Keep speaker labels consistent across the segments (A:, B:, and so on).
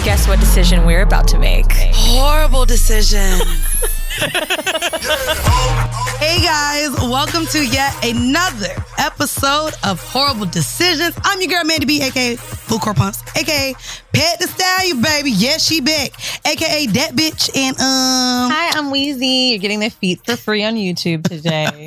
A: Guess what decision we're about to make?
B: Horrible decision. Hey guys, welcome to yet another episode of Horrible Decisions. I'm your girl Mandy B, aka Full Core Pumps, aka Pet the Stallion, baby. Yes, she back, aka that bitch. And
C: Hi, I'm Wheezy. You're getting the feet for free on YouTube today.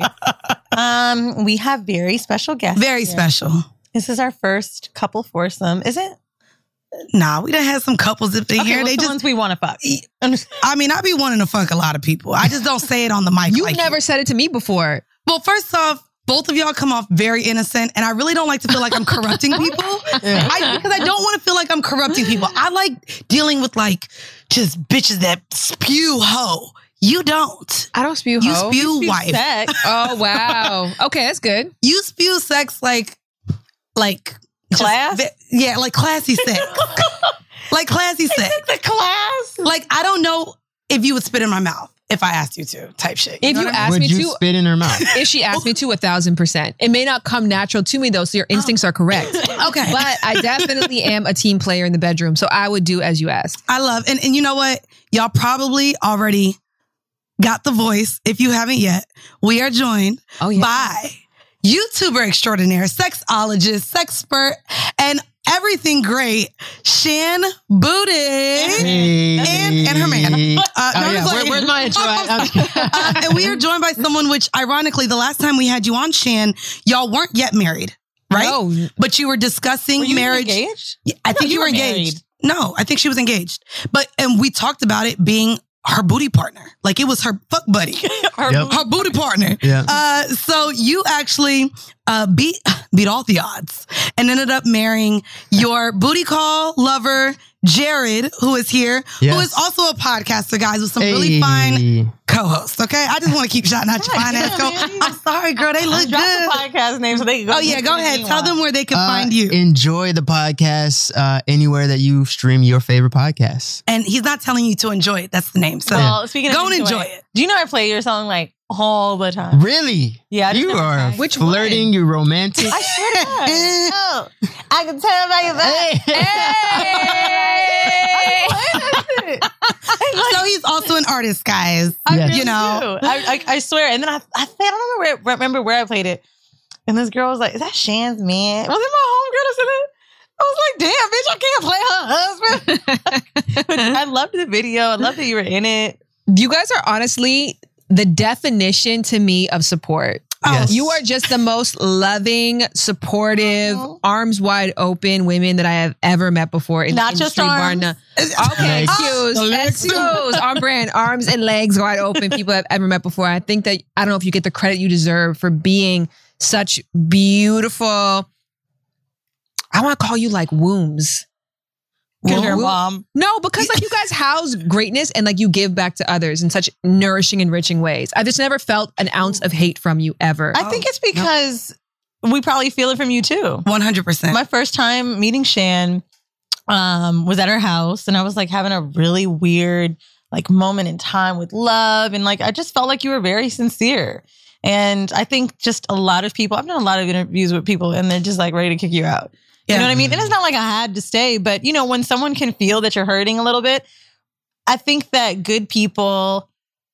C: We have very special guests.
B: Very
C: here.
B: special.
C: This is our first couple foursome, is it?
B: Nah, we done had some couples up in here.
C: Well,
B: They
C: the
B: just,
C: ones we want to fuck.
B: I mean, I be wanting to fuck a lot of people. I just don't say it on the mic.
D: You
B: like
D: never said it to me before.
B: Well, first off, both of y'all come off very innocent, and I really don't like to feel like I'm corrupting people. Because I don't want to feel like I'm corrupting people. I like dealing with like just bitches that spew hoe. You don't.
D: I don't spew
B: You
D: hoe.
B: spew wife.
C: Sex.
D: Oh, wow. Okay, that's good.
B: You spew sex like
C: Class?
B: Yeah, like classy sex. Like classy sex.
C: The class.
B: Like I don't know if you would spit in my mouth if I asked you to, type shit.
D: If you
B: know what I mean?
D: ask
E: Would
D: me
E: you
D: to,
E: spit in her mouth?
D: if she asked me to, 1,000%. It may not come natural to me though, so your instincts are correct.
B: Okay.
D: But I definitely am a team player in the bedroom, so I would do as you asked.
B: I love, and you know what? Y'all probably already got the voice. If you haven't yet, we are joined by YouTuber extraordinaire, sexologist, sexpert, and everything great, Shan Booty.
E: Hey.
B: And her man.
E: Where's my intro?
B: And we are joined by someone which, ironically, the last time we had you on, Shan, y'all weren't yet married, right?
D: No.
B: But you were discussing
C: Were you
B: marriage.
C: engaged?
B: Yeah, I think you were engaged. No, I think she was engaged. And we talked about it being her booty partner. Like it was her fuck buddy. Her booty partner.
E: Yeah.
B: So you actually beat all the odds and ended up marrying your booty call lover, Jared, who is here, who is also a podcaster, guys, with some really fine co-hosts. Okay, I just want to keep shouting out your fine ass co. I'm sorry, girl, they look
C: Drop
B: good.
C: the podcast name so they can go.
B: Oh yeah, go ahead. Tell them where they can find you.
E: Enjoy the podcast anywhere that you stream your favorite podcasts.
B: And he's not telling you to enjoy it. That's the name. So
C: Well, speaking of
B: go and enjoy it.
C: Do you know I play your song like all the time?
E: Really?
C: Yeah, I just
E: You
C: never
E: are
C: tried.
D: Which
E: flirting. You're romantic.
C: I swear to God. Oh, I can tell by your
B: So he's also an artist, guys.
E: Yes.
B: You know.
C: I swear. And then I don't remember where I played it. And this girl was like, "Is that Shan's man?" Was it my homegirl that said it? I was like, "Damn, bitch, I can't play her husband." But I loved the video. I loved that you were in it.
D: You guys are honestly the definition to me of support.
E: Yes.
D: You are just the most loving, supportive, arms wide open women that I have ever met before in
C: Not
D: the
C: just
D: industry.
C: arms.
D: Okay,
E: Legs.
D: excuse. On brand, arms and legs wide open. People I've ever met before. I think that, I don't know if you get the credit you deserve for being such beautiful, I want to call you like wombs.
C: Because your mom.
D: No, because like you guys house greatness and like you give back to others in such nourishing, enriching ways. I've just never felt an ounce of hate from you ever.
C: I think it's because we probably feel it from you too.
B: 100%.
C: My first time meeting Shan was at her house, and I was like having a really weird like moment in time with love, and like I just felt like you were very sincere. And I think just a lot of people, I've done a lot of interviews with people, and they're just like ready to kick you out. You know what I mean? And it's not like I had to stay, but you know, when someone can feel that you're hurting a little bit, I think that good people,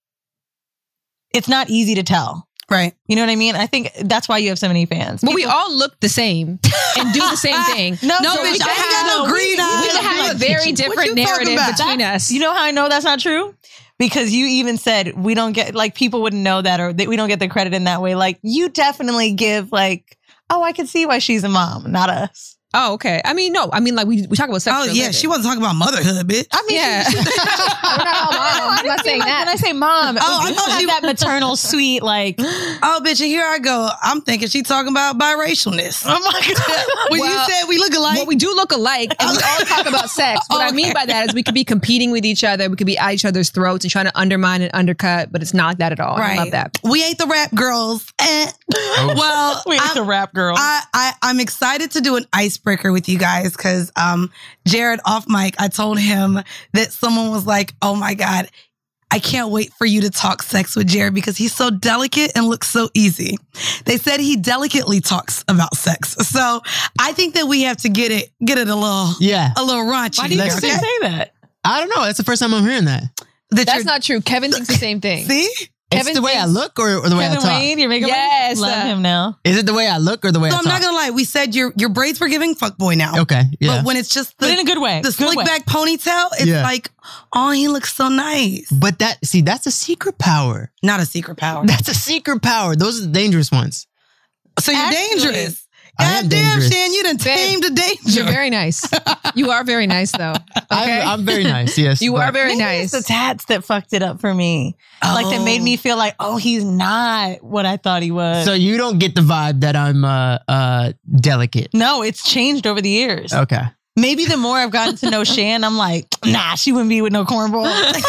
C: it's not easy to tell.
B: Right.
C: You know what I mean? I think that's why you have so many fans.
D: But we all look the same and do the same thing.
C: No,
B: bitch,
C: we
B: I ain't got no green eyes.
D: We have a very different narrative between us.
C: You know how I know that's not true? Because you even said we don't get, like, people wouldn't know that, or that we don't get the credit in that way. Like, you definitely give, like, oh, I can see why she's a mom, not us.
D: Oh, okay. I mean, no. I mean, like, we talk about sex.
B: Oh,
D: for a
B: yeah.
D: living.
B: She wasn't talking about motherhood, bitch.
C: I mean,
D: Yeah.
C: we're not all moms. I'm not saying that. When I say mom,
B: I
C: I
B: thought
C: have
B: she-
C: that maternal, sweet, like,
B: Oh, bitch, and here I go. I'm thinking she talking about biracialness.
C: oh my God.
B: When you
D: Well,
B: said we look alike.
D: Well, we do look alike, and we all talk about sex. What I mean by that is we could be competing with each other. We could be at each other's throats and trying to undermine and undercut, but it's not like that at all. I love that.
B: We ain't the rap girls. Well,
C: We ain't the rap girl.
B: I'm excited to do an icebreaker with you guys because Jared off mic, I told him that someone was like, oh my God, I can't wait for you to talk sex with Jared because he's so delicate and looks so easy. They said he delicately talks about sex. So I think that we have to get it a little raunchy.
C: Why do you say that?
E: I don't know. That's the first time I'm hearing that.
D: That's not true. Kevin thinks the same thing.
B: See?
E: It's the way I look or the way I
C: Kevin
E: talk?
C: Wayne, you're making
D: Yes.
C: love him now.
E: Is it the way I look or the way I
B: So
E: talk?
B: I'm not gonna lie. We said your braids were giving fuckboy now.
E: Okay, yeah.
B: But when it's just
C: But in a good way.
B: the
C: Good
B: slick
C: way.
B: back ponytail, it's like, oh, he looks so nice.
E: But that's a secret power.
B: Not a secret power.
E: That's a secret power. Those are the dangerous ones.
B: So you're
C: Actually,
B: dangerous.
E: I am
B: God damn,
E: dangerous.
B: Shan, you done tamed the danger.
D: You're very nice. You are very nice, though. Okay?
E: I'm very nice, yes.
D: You are very
C: Maybe
D: nice.
C: it's the tats that fucked it up for me. Like that made me feel like, oh, he's not what I thought he was.
E: So you don't get the vibe that I'm delicate.
C: No, it's changed over the years.
E: Okay.
C: Maybe the more I've gotten to know Shan, I'm like, nah, she wouldn't be with no cornball.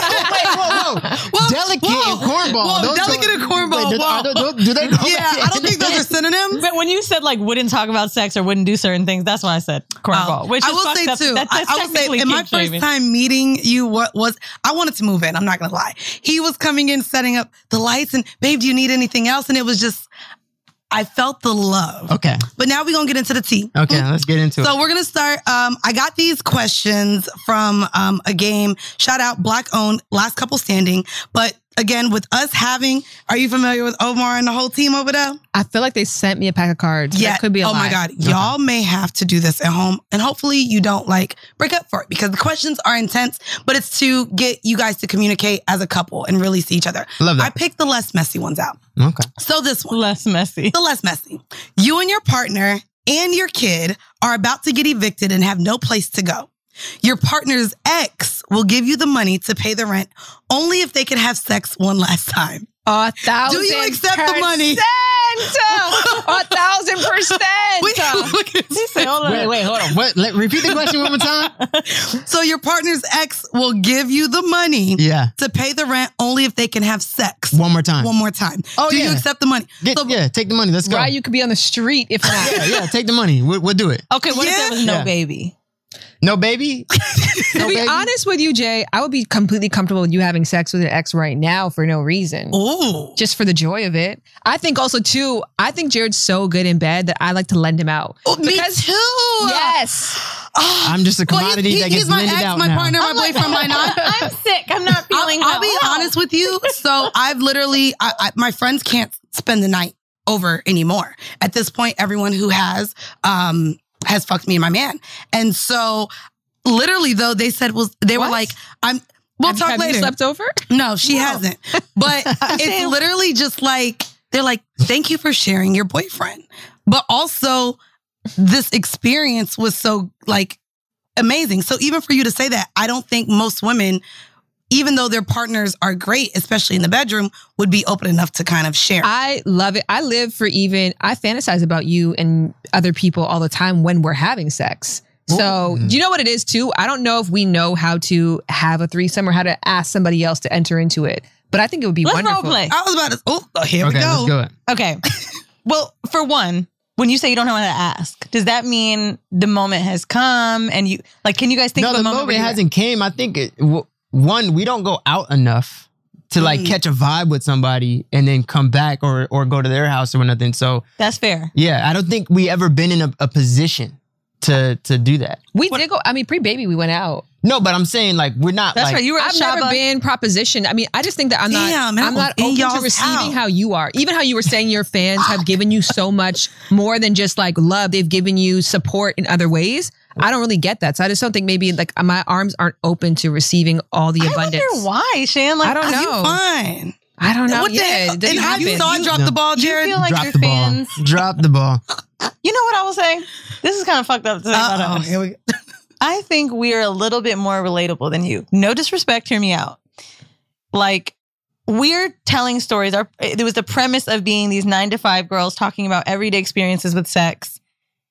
E: Whoa. Delicate and cornball.
B: Whoa,
E: Those
B: delicate
E: go-
B: and cornball.
E: Wait,
B: Whoa.
E: do they go
B: Yeah,
E: back?
B: I don't think those are synonyms.
C: But when you said like wouldn't talk about sex or wouldn't do certain things, that's why I said cornball. Which
B: I
C: is
B: will
C: fucked
B: say
C: up.
B: too.
C: That's
B: I will say
C: technically
B: in my
C: kink
B: first
C: shaming.
B: time meeting you, I wanted to move in. I'm not gonna lie. He was coming in, setting up the lights, and babe, do you need anything else? And it was just, I felt the love.
E: Okay.
B: But now we're gonna get into the tea.
E: Okay, let's get into it.
B: So we're gonna start. I got these questions from a game. Shout out Black Owned, Last Couple Standing. But again, with us having, are you familiar with Omar and the whole team over there?
D: I feel like they sent me a pack of cards.
B: Yeah.
D: That could be a lie.
B: Oh my God. Y'all may have to do this at home, and hopefully you don't like break up for it because the questions are intense, but it's to get you guys to communicate as a couple and really see each other.
E: Love that.
B: I picked the less messy ones out.
E: Okay.
B: So this one.
C: Less messy.
B: The less messy. You and your partner and your kid are about to get evicted and have no place to go. Your partner's ex will give you the money to pay the rent only if they can have sex one last time.
D: 1,000%.
B: Do you accept the money?
D: 1,000%.
C: He said, hold on.
E: Wait, hold on. What? Repeat the question one more time.
B: So your partner's ex will give you the money to pay the rent only if they can have sex.
E: One more time.
B: One more time.
E: Oh,
B: Do you
E: yeah.
B: accept the money?
E: Take the money. Let's go.
D: Right, you could be on the street if not.
E: Yeah, take the money. We'll do it.
C: Okay, what if there was no
E: Yeah.
C: baby?
E: No baby?
D: To be honest with you, Jay, I would be completely comfortable with you having sex with an ex right now for no reason.
B: Ooh.
D: Just for the joy of it. I think also, too, I think Jared's so good in bed that I like to lend him out.
B: Oh, me too.
D: Yes.
E: I'm just a commodity that gets
B: he's my
E: lended
B: ex,
E: out
B: my
E: now.
B: partner, my boyfriend, my not.
C: I'm sick. I'm not feeling
B: I'll be
C: well.
B: honest with you. So I've literally, my friends can't spend the night over anymore. At this point, everyone who has fucked me and my man. And so literally though, they said, they were like, we'll talk
D: have
B: later.
D: You slept over?
B: No, she hasn't. But it's literally just like, they're like, thank you for sharing your boyfriend. But also this experience was so like amazing. So even for you to say that, I don't think most women, even though their partners are great, especially in the bedroom, would be open enough to kind of share.
D: I love it. I fantasize about you and other people all the time when we're having sex. So do you know what it is too? I don't know if we know how to have a threesome or how to ask somebody else to enter into it. But I think it would be
C: Let's
D: wonderful.
C: role play.
B: I was about to, here we go.
E: Let's go.
C: Okay. Well, for one, when you say you don't know how to ask, does that mean the moment has come and you, like, can you guys think
E: No,
C: of a
E: the
C: moment?
E: moment hasn't came. I think, one, we don't go out enough to like catch a vibe with somebody and then come back or go to their house or nothing. So
C: That's fair.
E: yeah, I don't think we ever been in a position to do that.
D: We did go, pre-baby, we went out.
E: No, but I'm saying like we're not.
C: That's
E: like,
C: right. You were at
D: I've never
C: Shaba.
D: been propositioned. I mean, I just think that I'm
B: Damn, man, I
D: I'm
B: was
D: not
B: in
D: open to
B: y'all's
D: receiving
B: house.
D: how you are. Even how you were saying your fans have given you so much more than just like love. They've given you support in other ways. I don't really get that. So I just don't think maybe like my arms aren't open to receiving all the abundance.
C: I wonder why, Shan. Like,
D: I don't know.
B: You fine.
D: I don't know.
B: What the hell?
D: It doesn't
B: And how you
D: happen.
B: saw I dropped the ball,
C: you
B: Jared?
C: feel like
E: drop
C: your
E: the ball.
C: fans.
E: Drop the ball.
C: You know what I will say? This is kind of fucked up to say about us.
B: Here we go.
C: I think we're a little bit more relatable than you. No disrespect, hear me out. Like, we're telling stories. There was the premise of being these 9-to-5 girls talking about everyday experiences with sex.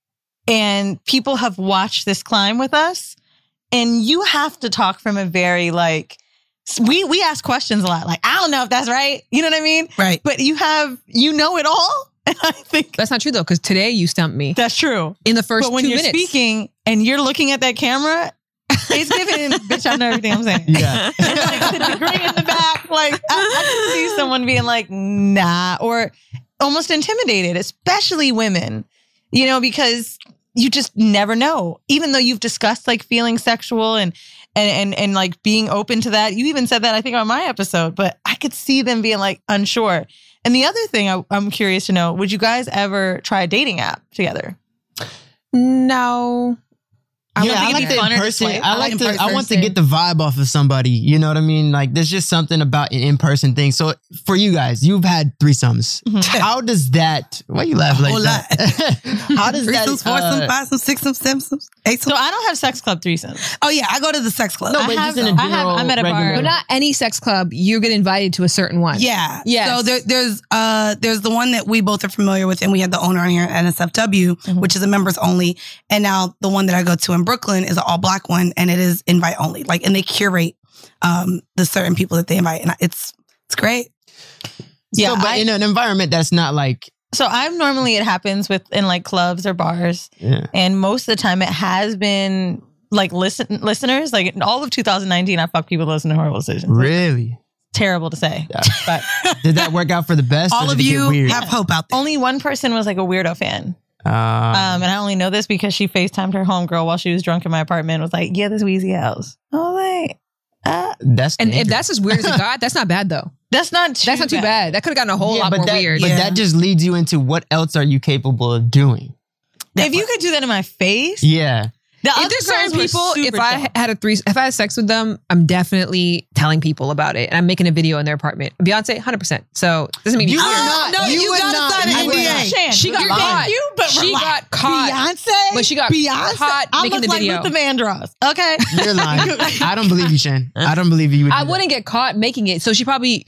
C: And people have watched this climb with us. And you have to talk from a very like, we ask questions a lot. Like, I don't know if that's right. You know what I mean?
B: Right.
C: But you know it all. And I think
D: That's not true though, because today you stumped me
C: that's true.
D: in the first
C: But when
D: 2
C: you're
D: minutes.
C: speaking and you're looking at that camera, It's giving, bitch, I know everything I'm saying.
E: Yeah.
C: And like the degree in the back, like I can see someone being like, nah, or almost intimidated, especially women, you know, because you just never know. Even though you've discussed like feeling sexual and like being open to that. You even said that, I think, on my episode, but I could see them being like unsure. And the other thing I'm curious to know, would you guys ever try a dating app together?
D: No.
E: I like the in-person. I want to get the vibe off of somebody. You know what I mean? Like, there's just something about an in-person thing. So for you guys, you've had threesomes. How does that? Why you laugh like that? How does that?
B: Threesomes, foursomes, fivesomes, sixsomes, sevensomes, eightsomes.
C: So I don't have sex club threesomes.
B: Oh yeah, I go to the sex club.
E: No, but just in a general,
C: I'm at a bar.
D: But not any sex club. You get invited to a certain one.
B: Yeah.
D: Yes.
B: So there's the one that we both are familiar with, and we had the owner on here at NSFW, which is a members only. And now the one that I go to in Brooklyn is an all black one, and it is invite only. Like, and they curate the certain people that they invite, and it's great.
C: Yeah,
E: so, but in an environment that's not like.
C: So I'm normally, it happens in like clubs or bars, and most of the time it has been like listeners. Like in all of 2019, I fucked people listening to Horrible Decisions.
E: Really?
C: Terrible to say, but
E: did that work out for the best?
B: All of you have hope out there.
C: Only one person was like a weirdo fan. And I only know this because she FaceTimed her homegirl while she was drunk in my apartment. Was like, yeah, this Weezy house. I was like,
E: that's
D: and
E: dangerous.
D: if that's as weird as it got, that's not bad though.
C: That's not too bad.
D: That could have gotten a whole lot more weird.
E: But that just leads you into what else are you capable of doing?
C: If you could do that in my face,
E: yeah.
D: If there's certain people, if I had sex with them, I'm definitely telling people about it, and I'm making a video in their apartment. Beyonce, 100%. So doesn't mean
E: you would not.
B: No, you gotta sign an NDA.
D: She got caught. She got caught.
B: Beyonce,
D: but she got caught making the video.
C: I look like Luther Vandross. Okay,
E: you're lying. I don't believe you, Shan. I don't believe you.
D: I wouldn't get caught making it. So she probably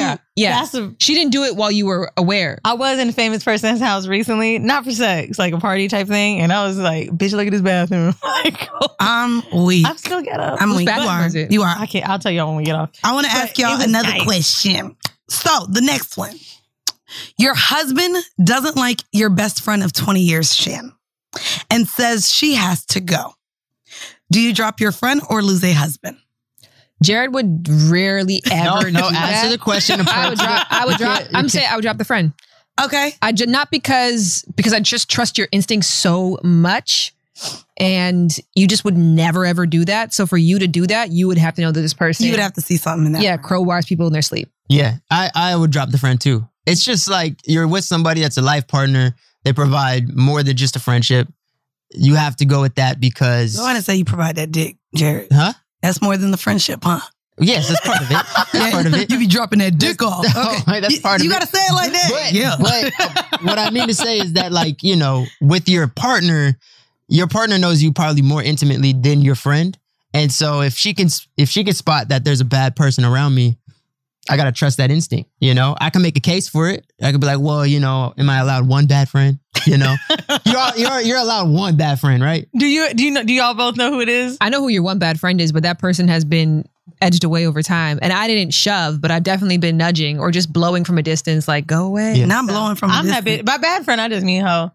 D: she didn't do it while you were aware.
C: I was in a famous person's house recently, not for sex, like a party type thing, and I was like, "Bitch, look at this bathroom." Like,
B: I'm weak.
C: I'm still get up.
B: I'm weak. You are.
C: I can't. I'll tell y'all when we get off.
B: I want to ask y'all another question. So the next one, your husband doesn't like your best friend of 20 years, Shan, and says she has to go. Do you drop your friend or lose a husband?
D: Jared would rarely ever do that.
E: Answer the question.
D: I would drop the friend.
B: Okay.
D: Not because I just trust your instincts so much, and you just would never ever do that. So for you to do that, you would have to know that this person.
B: You would have to see something in that.
D: Yeah, crowbars people in their sleep.
E: Yeah, I would drop the friend too. It's just like you're with somebody that's a life partner. They provide more than just a friendship. You have to go with that because.
B: I want to say you provide that dick, Jared.
E: Huh?
B: That's more than the friendship, huh?
E: Yes, that's part of it. That's part of it.
B: You be dropping that dick off. Okay.
E: That's part of it.
B: You got to say it like that.
E: But what I mean to say is that, like, you know, with your partner knows you probably more intimately than your friend. And so if she can spot that there's a bad person around me, I got to trust that instinct. You know, I can make a case for it. I could be like, well, you know, am I allowed one bad friend? You know, you're allowed one bad friend, right?
C: Do y'all both know who it is?
D: I know who your one bad friend is, but that person has been edged away over time. And I didn't shove, but I've definitely been nudging or just blowing from a distance, like, go away.
B: Yeah. Now I'm blowing from a distance.
C: My bad friend, I just mean hoe.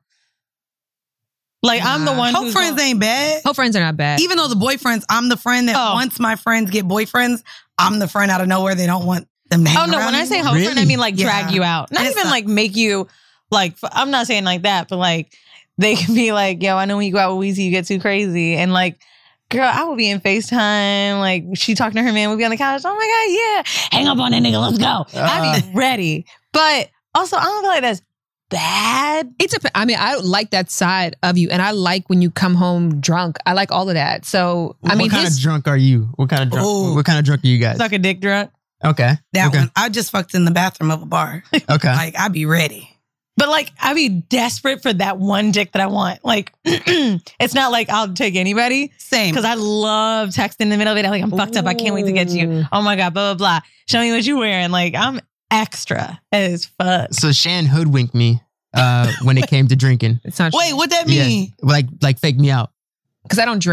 C: Like, I'm the one
B: whose friends ain't bad.
D: Hoe friends are not bad.
B: Even though the boyfriends, I'm the friend that once my friends get boyfriends, I'm the friend out of nowhere. They don't want them to hang around.
C: When I say hoe friend, I mean like drag you out. Not even like make you, like, I'm not saying like that, but like, they can be like, yo, I know when you go out with Weezy, you get too crazy. And like, girl, I would be in FaceTime. Like, she talking to her man, we'd be on the couch. Oh my God, yeah. Hang up on that nigga, let's go. I'd be ready. But also, I don't feel like that's bad.
D: I like that side of you. And I like when you come home drunk. I like all of that. So,
E: what kind of drunk are you? What kind of drunk are you guys?
C: Suck a dick drunk.
E: Okay.
B: That one. I just fucked in the bathroom of a bar.
E: Okay.
B: Like, I'd be ready.
C: But like, I'd be desperate for that one dick that I want. Like, it's not like I'll take anybody.
B: Same.
C: Because I love texting in the middle of it. I'm like, I'm fucked up. I can't wait to get you. Oh my God, blah, blah, blah. Show me what you're wearing. Like, I'm extra as fuck.
E: So Shan hoodwinked me when it came to drinking.
D: It's not
B: Wait, what that mean?
E: Yeah. Like fake me out.
D: Because I don't drink.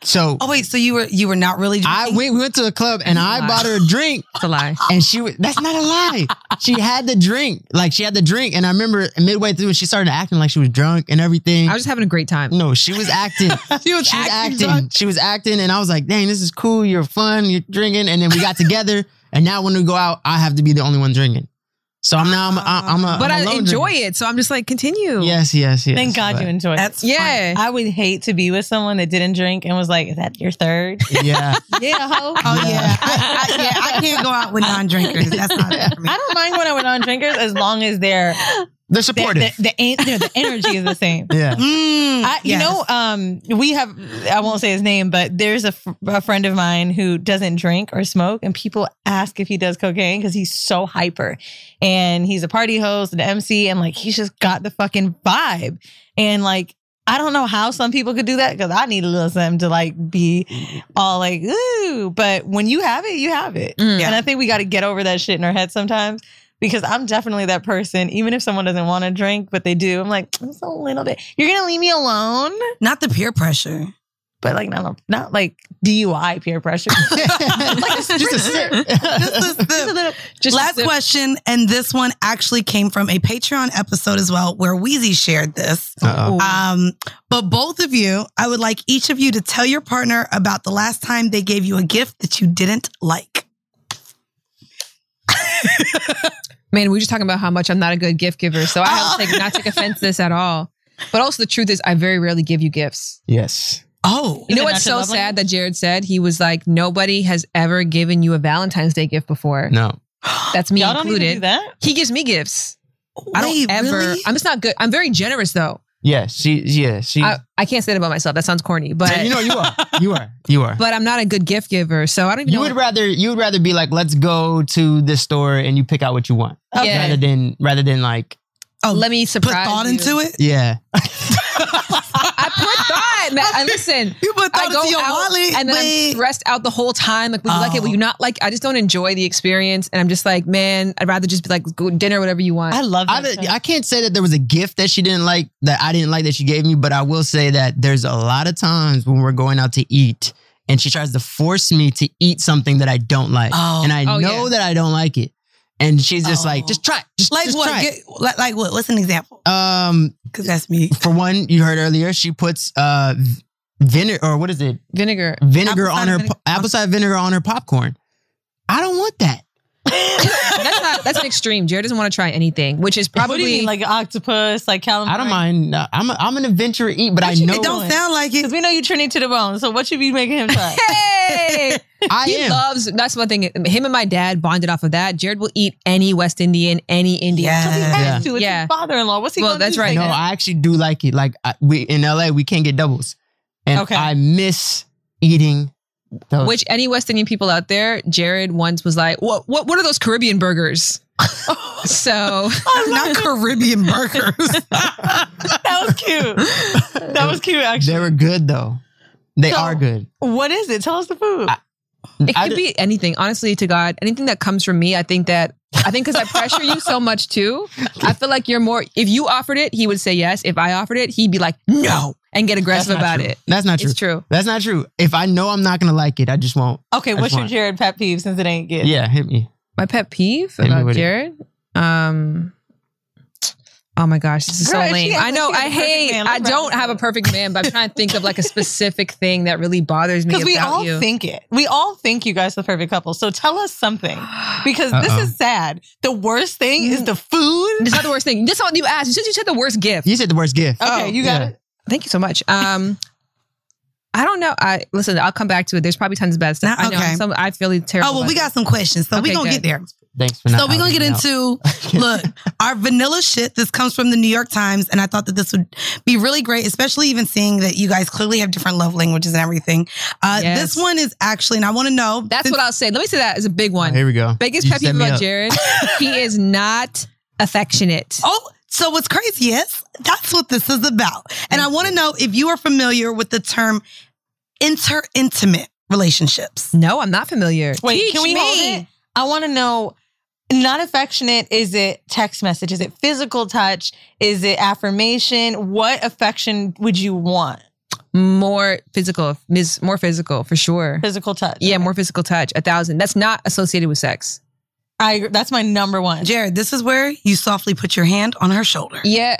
E: So
B: Oh wait, so you were not really drinking?
E: we went to a club and I bought her a drink.
D: It's a lie.
E: And that's not a lie. She had the drink. And I remember midway through, she started acting like she was drunk and everything.
D: I was just having a great time.
E: No, she was acting.
B: She was acting.
E: She was acting. And I was like, dang, this is cool. You're fun. You're drinking. And then we got together. And now when we go out, I have to be the only one drinking. So I'm
D: But
E: I'm
D: I
E: alone
D: enjoy
E: drinking.
D: it. So I'm just like, continue.
E: Yes.
C: Thank God
E: But
C: you enjoyed it.
B: That's
D: Yeah.
C: I would hate to be with someone that didn't drink and was like, is that your third?
E: Yeah.
C: Yeah, ho.
B: Oh yeah, I can't go out with non-drinkers. That's not it for me.
C: I don't mind going out with non-drinkers as long as they're
E: They're supportive.
C: the energy is the same.
E: Yeah.
C: You know, we have, I won't say his name, but there's a friend of mine who doesn't drink or smoke, and people ask if he does cocaine because he's so hyper. And he's a party host and MC, and like, he's just got the fucking vibe. And like, I don't know how some people could do that because I need a little something to like be all like, ooh. But when you have it, you have it.
D: Mm.
C: And I think we got to get over that shit in our head sometimes. Because I'm definitely that person, even if someone doesn't want to drink, but they do, I'm like, just a little bit. You're going to leave me alone?
B: Not the peer pressure.
C: But like, not like DUI peer pressure.
E: Just a sip.
B: Last question, and this one actually came from a Patreon episode as well, where Weezy shared this.
E: Uh-oh.
B: But both of you, I would like each of you to tell your partner about the last time they gave you a gift that you didn't like.
D: Man, we were just talking about how much I'm not a good gift giver. So I have to not take offense to this at all. But also the truth is I very rarely give you gifts.
E: Yes.
B: Oh.
D: You know
C: it
D: what's
C: not
D: so
C: your love
D: sad
C: language?
D: that Jared said? He was like, nobody has ever given you a Valentine's Day gift before.
E: No.
D: That's me
C: Y'all don't even
D: included.
C: do that?
D: He gives me gifts. I
B: Wait,
D: don't ever.
B: really?
D: I'm just not good. I'm very generous though.
E: Yeah. She.
D: I can't say that about myself. That sounds corny, but
E: you know, you are.
D: but I'm not a good gift giver. So I don't even
E: You
D: know.
E: would rather be like, let's go to this store and you pick out what you want,
D: Yeah.
E: rather than like,
D: Let me
B: Put
D: surprise
B: thought
D: you.
B: into it?
E: yeah.
D: I put thought, man. And listen,
B: You put thought
D: I go
B: into your
D: out
B: wallet.
D: and then I'm
B: Wait.
D: stressed out the whole time. Like, will you like it? Will you not like? I just don't enjoy the experience, and I'm just like, man, I'd rather just be like, go dinner, whatever you want.
C: I love that.
E: I can't say that there was a gift that she didn't like, that I didn't like that she gave me, but I will say that there's a lot of times when we're going out to eat and she tries to force me to eat something that I don't like.
B: Oh.
E: And I know that I don't like it. And she's just like, just try it. Just
B: Like
E: just
B: what?
E: try it.
B: Like what? What's an example? Because that's me.
E: For one, you heard earlier, she puts vinegar, or what is it?
D: Vinegar.
E: Vinegar
B: Apple
E: on
B: cider
E: her
B: vinegar.
E: apple cider vinegar on her popcorn. I don't want that.
D: That's an extreme. Jared doesn't want to try anything, which is
C: What do you
D: probably
C: mean, like octopus, like calamari?
E: I don't mind. I'm an adventurer eat, but I know
B: It don't sound like
C: Because
B: it.
C: we know you Trinity to the bone. So what should be making him try?
D: Hey!
E: I
D: He
E: am.
D: loves, that's one thing. Him and my dad bonded off of that. Jared will eat any West Indian, any Indian.
B: Yeah.
C: He has to. It's
D: Yeah.
C: his father-in-law. What's he
D: Well,
C: going to
D: that's
C: do?
D: right.
E: No, I actually do like it. Like we in LA, we can't get doubles, and
C: Okay.
E: I miss eating those.
D: Which any West Indian people out there, Jared once was like, what are those Caribbean burgers? So
B: Not Caribbean burgers.
C: That was cute. That was cute, actually.
E: They were good though. They
C: So-
E: are good.
C: What is it? Tell us the food.
D: it could be anything. Honestly, to God, anything that comes from me, I think because I pressure you so much too, I feel like you're more, if you offered it, he would say yes. If I offered it, he'd be like, no, and get aggressive about it.
E: That's not true.
D: It's true.
E: That's not true. If I know I'm not gonna like it, I just won't.
C: Okay, what's
E: That's
C: your
E: fine.
C: Jared pet peeve since it ain't good?
E: Yeah, hit me.
D: My pet peeve
E: Hit me
D: about
E: with it.
D: Jared, oh my gosh, this is so
C: Girl, she
D: lame.
C: has
D: I know,
C: a perfect man.
D: I
C: Let's
D: don't
C: wrap
D: have a
C: this up.
D: perfect man, but I'm trying to think of like a specific thing that really bothers me
C: Because we
D: about
C: all
D: you.
C: think it. We all think you guys are the perfect couple. So tell us something. Because this is sad. The worst thing is the food.
D: It's not the worst thing. This is what you asked. You said the worst gift.
E: You said the worst gift.
C: Okay, you got
E: yeah.
C: it.
D: Thank you so much. I don't know. Listen, I'll come back to it. There's probably tons of bad stuff.
B: Nah,
D: I know.
B: okay.
D: I feel terrible.
B: Oh, well, we
D: about
B: got some questions. So
D: Okay,
B: we're going to
D: good.
B: get there.
E: Thanks for not.
B: So we're going to get
E: outing me out.
B: into, look, our vanilla shit. This comes from the New York Times. And I thought that this would be really great, especially even seeing that you guys clearly have different love languages and everything.
D: Yes.
B: This one is actually, and I want to know.
D: That's what I'll say. Let me say that as a big one.
E: Here we go.
D: Biggest
E: You
D: pet peeve
E: set me
D: about
E: up.
D: Jared. He is not affectionate.
B: Oh, so what's crazy is that's what this is about. And I want to know if you are familiar with the term intimate relationships.
D: No, I'm not familiar.
C: Wait,
D: Teach
C: can we
D: me.
C: hold it? I want to know, not affectionate, is it text message? Is it physical touch? Is it affirmation? What affection would you want?
D: more physical for sure.
C: Physical touch.
D: Yeah, more physical touch. 1,000. That's not associated with sex.
C: That's my number one.
B: Jared, this is where you softly put your hand on her shoulder.
D: Yeah.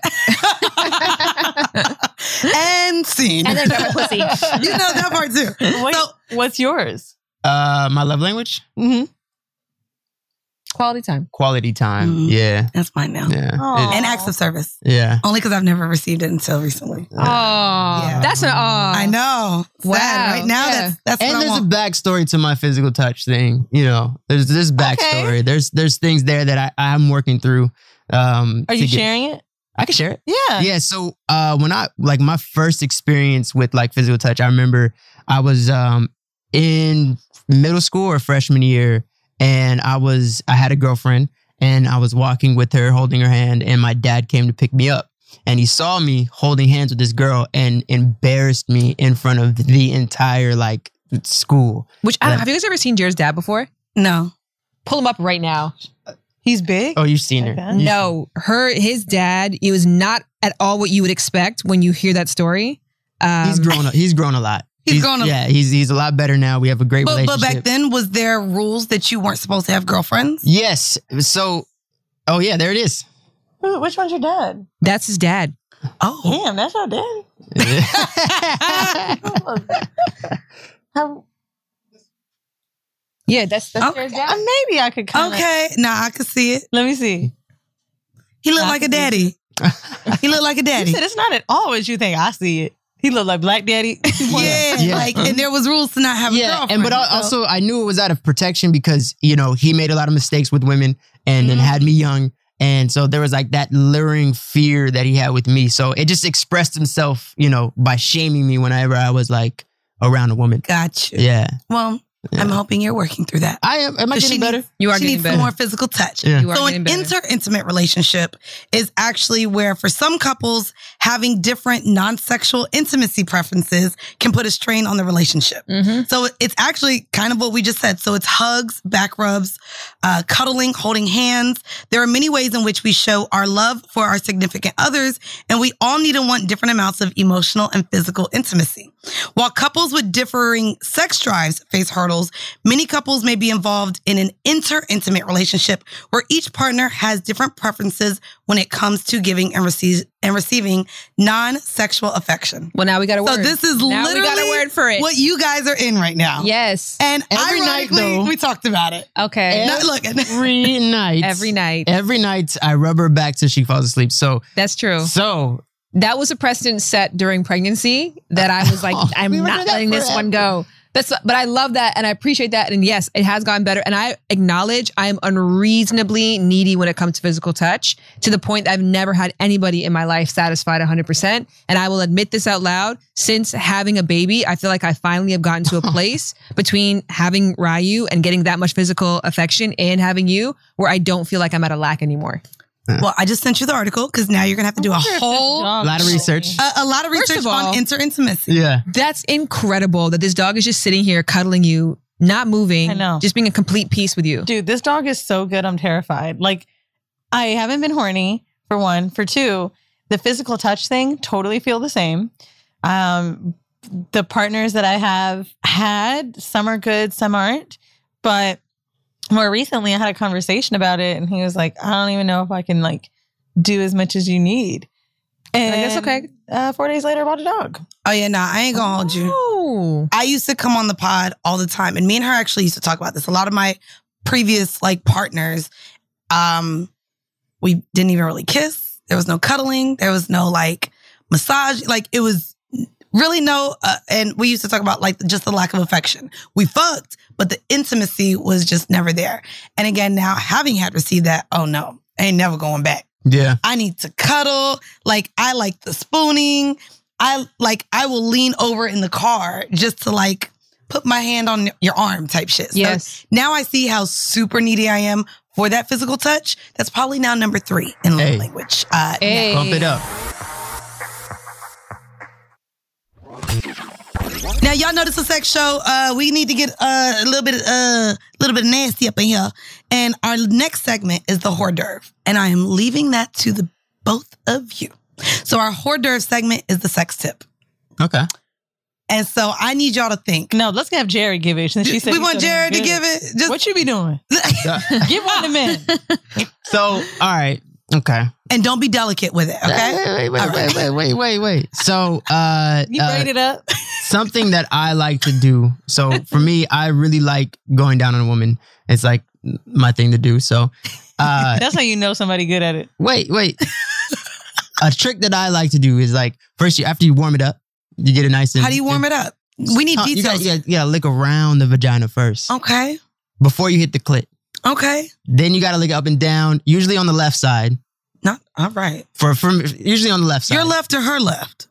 B: And scene.
F: And then grab my pussy.
B: You know that part too.
C: Wait,
B: So,
C: what's yours?
E: My love language?
C: Mm-hmm.
D: Quality time.
E: Quality time.
B: Mhm.
E: Yeah.
B: that's mine now.
E: Yeah.
C: Aw.
B: And acts of service.
E: Yeah.
B: Only because I've never received it until recently.
D: Oh, that's an
B: I know.
D: Wow.
B: Sad. Right now,
D: Yeah.
B: that's
E: And
B: what I
E: there's a
B: want.
E: backstory to my physical touch thing. You know, there's this backstory. There's things there that I'm working through.
C: Are you sharing it?
E: I can share it.
C: Yeah.
E: Yeah. So when I like my first experience with like physical touch, I remember I was in middle school or freshman year, and I had a girlfriend, and I was walking with her, holding her hand, and my dad came to pick me up. And he saw me holding hands with this girl and embarrassed me in front of the entire like school.
D: Have you guys ever seen Jared's dad before?
B: No.
D: Pull him up right now.
C: He's big?
E: Oh, you've seen her.
C: Okay.
D: No, his dad, it was not at all what you would expect when you hear that story.
E: He's grown up. He's grown a lot.
B: He's grown up.
E: Yeah, he's a lot better now. We have a great relationship.
B: But back then, was there rules that you weren't supposed to have girlfriends?
E: Yes. So, oh yeah, there it is.
C: Which one's your dad?
D: That's his dad.
B: Oh.
C: Damn, that's your daddy. How,
D: Yeah, that's
B: Okay.
D: Jared's dad.
C: maybe I could kind of.
B: Okay. Now I could see it.
C: Let me see.
B: He looked like a daddy. He looked like a
C: You
B: daddy.
C: said it's not at all what you think. I see it. He looked like Black Daddy.
B: Yeah,
E: Yeah.
B: like, and there was rules to not have a
E: Yeah,
B: girlfriend.
E: but
B: so-
E: also I knew it was out of protection because, you know, he made a lot of mistakes with women and then had me young. And so there was like that luring fear that he had with me. So it just expressed himself, you know, by shaming me whenever I was like around a woman.
B: Got you.
E: Yeah.
B: Well, I'm hoping you're working through that.
E: I am. Am I
B: 'Cause
E: getting better?
D: You are
B: she
D: getting
B: needs
D: better.
B: some more physical touch.
E: Yeah.
D: You are
B: So
D: getting
B: an
D: better.
B: inter-intimate relationship is actually where, for some couples, having different non-sexual intimacy preferences can put a strain on the relationship.
D: Mm-hmm.
B: So it's actually kind of what we just said. So it's hugs, back rubs, cuddling, holding hands. There are many ways in which we show our love for our significant others, and we all need and want different amounts of emotional and physical intimacy. While couples with differing sex drives face hurdles, many couples may be involved in an inter-intimate relationship where each partner has different preferences when it comes to giving and receiving non-sexual affection.
D: Well, now we got a word.
B: So this is
D: now we got a
B: literally
D: word for it.
B: what you guys are in right now.
D: Yes.
B: And
E: Every night,
B: ironically,
E: though.
B: we talked about it.
D: Okay.
B: Not looking.
E: Every night.
D: Every night.
E: Every night I rub her back till she falls asleep. So,
D: That's true. That was a precedent set during pregnancy that I was like, I'm
E: we were
D: not
E: doing that
D: letting this one go. But I love that and I appreciate that. And yes, it has gotten better. And I acknowledge I am unreasonably needy when it comes to physical touch to the point that I've never had anybody in my life satisfied 100%. And I will admit this out loud. Since having a baby, I feel like I finally have gotten to a place between having Ryu and getting that much physical affection and having you where I don't feel like I'm at a lack anymore.
B: Well, I just sent you the article because now you're going to have to do a whole,
E: lot of research.
B: a lot of
D: First
B: research
D: of all-
B: on inter-intimacy.
E: Yeah.
D: That's incredible that this dog is just sitting here cuddling you, not moving,
C: I know.
D: just being a complete peace with you.
C: Dude, this dog is so good. I'm terrified. Like, I haven't been horny, for one. For two, the physical touch thing, totally feel the same. The partners that I have had, some are good, some aren't. But more recently, I had a conversation about it, and he was like, I don't even know if I can, like, do as much as you need. And
D: Like, that's okay.
C: 4 days later, I bought a dog.
B: Oh, yeah, nah, I ain't going to hold you.
D: Oh.
B: I used to come on the pod all the time, and me and her actually used to talk about this. A lot of my previous like partners, we didn't even really kiss. There was no cuddling. There was no like massage. Like it was really no. And we used to talk about like just the lack of affection. We fucked, but the intimacy was just never there. And again, now having had received that, oh no, I ain't never going back.
E: Yeah.
B: I need to cuddle. Like I like the spooning. I will lean over in the car just to like put my hand on your arm type shit. So
D: Yes.
B: now I see how super needy I am for that physical touch. That's probably now number 3 in love
E: Hey.
B: language.
D: Hey.
E: Bump it up.
B: Now y'all know this is a sex show. We need to get a little bit nasty up in here. And our next segment is the hors d'oeuvre. And I am leaving that to the both of you. So our hors d'oeuvre segment is the sex tip.
E: Okay.
B: And so I need y'all to think.
C: No, let's have Jared give it. Since she said
B: We want Jared to give it. Just,
C: What you be doing? Give one to men.
E: So, all right. Okay.
B: and don't be delicate with it, okay?
E: Wait. So,
C: You braid it up.
E: something that I like to do. So for me, I really like going down on a woman. It's like my thing to do. So,
C: That's how you know somebody good at it.
E: wait. A trick that I like to do is like first, after you warm it up, you get it nice and.
B: How do you warm it up? We need
E: You
B: details.
E: gotta lick around the vagina first
B: Okay.
E: before you hit the clit.
B: Okay.
E: Then you gotta lick up and down, usually on the left side.
B: Not all right.
E: Usually on the left side.
B: Your left or her left?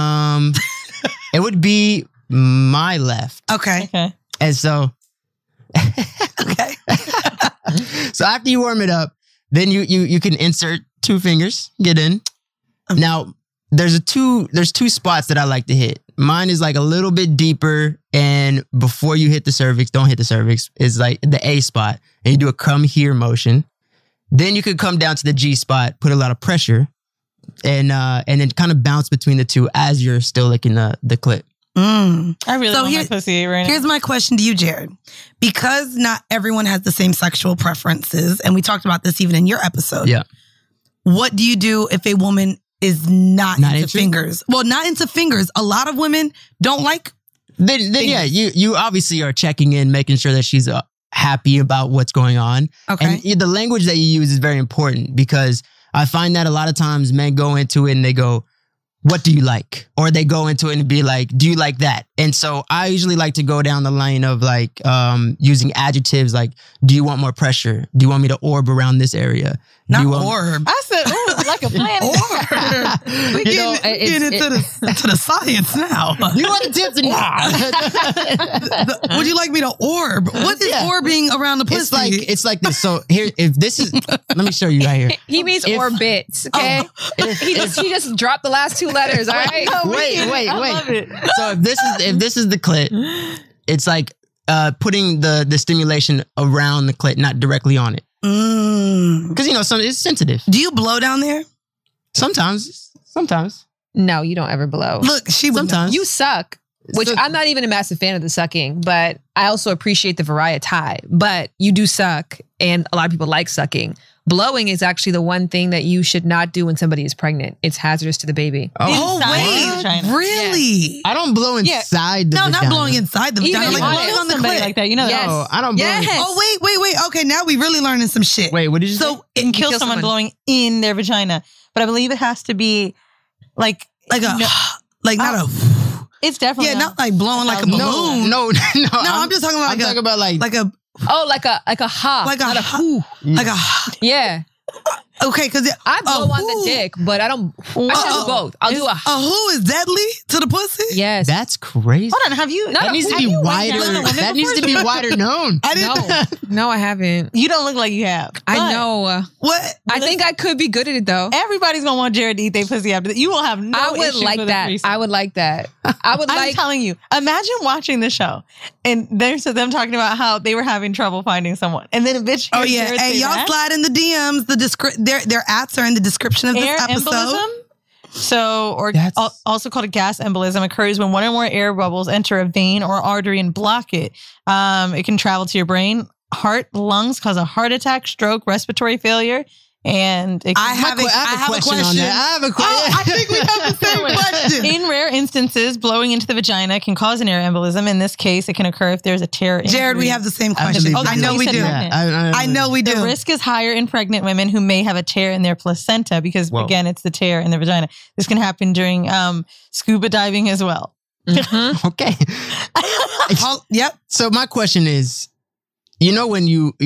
E: It would be my left.
B: Okay.
C: Okay.
E: And so,
B: Okay.
E: so after you warm it up, then you can insert 2 fingers, get in. Now there's two spots that I like to hit. Mine is like a little bit deeper, and before you hit the cervix, don't hit the cervix. Is like the A spot, and you do a come here motion. Then you could come down to the G spot, put a lot of pressure, and then kind of bounce between the two as you're still licking the clit.
B: Mm.
C: I really
B: So
C: want
B: here-
C: my pussy right now.
B: Here's my question to you, Jared. Because not everyone has the same sexual preferences, and we talked about this even in your episode.
E: Yeah.
B: What do you do if a woman is not into
E: into?
B: fingers? Well, not into fingers. A lot of women don't like.
E: Then yeah, you obviously are checking in, making sure that she's happy about what's going on.
B: Okay.
E: And the language that you use is very important because I find that a lot of times men go into it and they go, what do you like? Or they go into it and be like, do you like that? And so I usually like to go down the line of like using adjectives like, do you want more pressure? Do you want me to orb around this area?
B: Not
E: do you want
B: orb.
C: I said, ooh, like a planet.
B: Orb. We're
D: You know,
B: getting into the science now.
E: You want the tips?
B: Would you like me to orb? What is orbing around the pussy?
E: It's like this. So here, if this is, let me show you right here.
D: He means
E: If-
D: orbits, okay? He just dropped the last 2 letters, all right?
E: Wait.
C: I love it.
E: So if this is the clit, it's like putting the stimulation around the clit, not directly on it. Because it's sensitive.
B: Do you blow down there?
E: Sometimes.
D: No, you don't ever blow.
B: Look, she would know.
E: Sometimes.
D: You suck, which
E: So-
D: I'm not even a massive fan of the sucking, but I also appreciate the variety. But you do suck, and a lot of people like sucking. Blowing is actually the one thing that you should not do when somebody is pregnant. It's hazardous to the baby.
B: Oh,
C: Inside the
B: wait.
C: vagina.
B: Really?
E: I don't blow inside the
B: No,
E: vagina.
B: not blowing inside the
C: Even
B: vagina.
C: if
B: Like
C: you
B: blowing
C: kill
B: on the
C: somebody
B: clit.
C: like that, you know
D: Yes.
E: No, I don't blow.
D: Yes.
B: Oh, wait. Okay, now we really learning some shit.
E: Wait, what did you say?
B: So,
C: and kill
D: kill
C: someone
D: someone.
C: blowing in their vagina. But I believe it has to be like
B: like a,
C: No.
B: like not a,
C: it's definitely
B: yeah, not like blowing like a balloon.
E: No.
B: I'm just talking about
E: I'm
B: like
E: talking
B: a,
E: about like
B: like a,
D: Oh, like a ha.
B: like a,
D: not
B: ha- like a,
D: Yeah.
B: okay, because
D: I blow on the dick, but I don't. I should do both. I'll do a
B: a who is deadly to the pussy?
D: yes.
E: that's crazy.
C: Hold on, have you?
E: That needs to be wider. That needs to be wider known.
B: I didn't.
D: No, I haven't.
C: You don't look like you have.
D: I
C: But
D: know.
B: What?
D: I think I could be good at it though.
C: Everybody's gonna want Jared to eat their pussy after that. You will have no
D: I would
C: issues
D: like
C: with
D: that.
C: a threesome.
D: I would like that. I would
C: I'm
D: like.
C: telling you, imagine watching the show and there's them talking about how they were having trouble finding someone. And then a bitch.
B: Oh
C: hears
B: yeah,
C: Jared
B: hey,
C: say
B: y'all
C: that.
B: slide in the DMs. Their ats are in the description of this
C: Air
B: episode.
C: embolism. So, or
E: That's-
C: also called a gas embolism, occurs when one or more air bubbles enter a vein or artery and block it. It can travel to your brain, heart, lungs, cause a heart attack, stroke, respiratory failure, and it
B: I
C: can,
B: have a question.
E: on that. I have a question.
B: Oh, I think we have the same question.
C: in rare instances, blowing into the vagina can cause an air embolism. In this case, it can occur if there's a tear.
B: Jared, we
C: injury.
B: have the same
E: I
B: question.
E: believe
B: I
E: you.
B: know we
C: You said
B: do.
C: pregnant.
B: I know we
C: The
B: do.
C: risk is higher in pregnant women who may have a tear in their placenta because,
E: Whoa.
C: again, it's the tear in the vagina. This can happen during scuba diving as well.
D: Mhm.
E: Okay.
B: Yep.
E: So my question is, when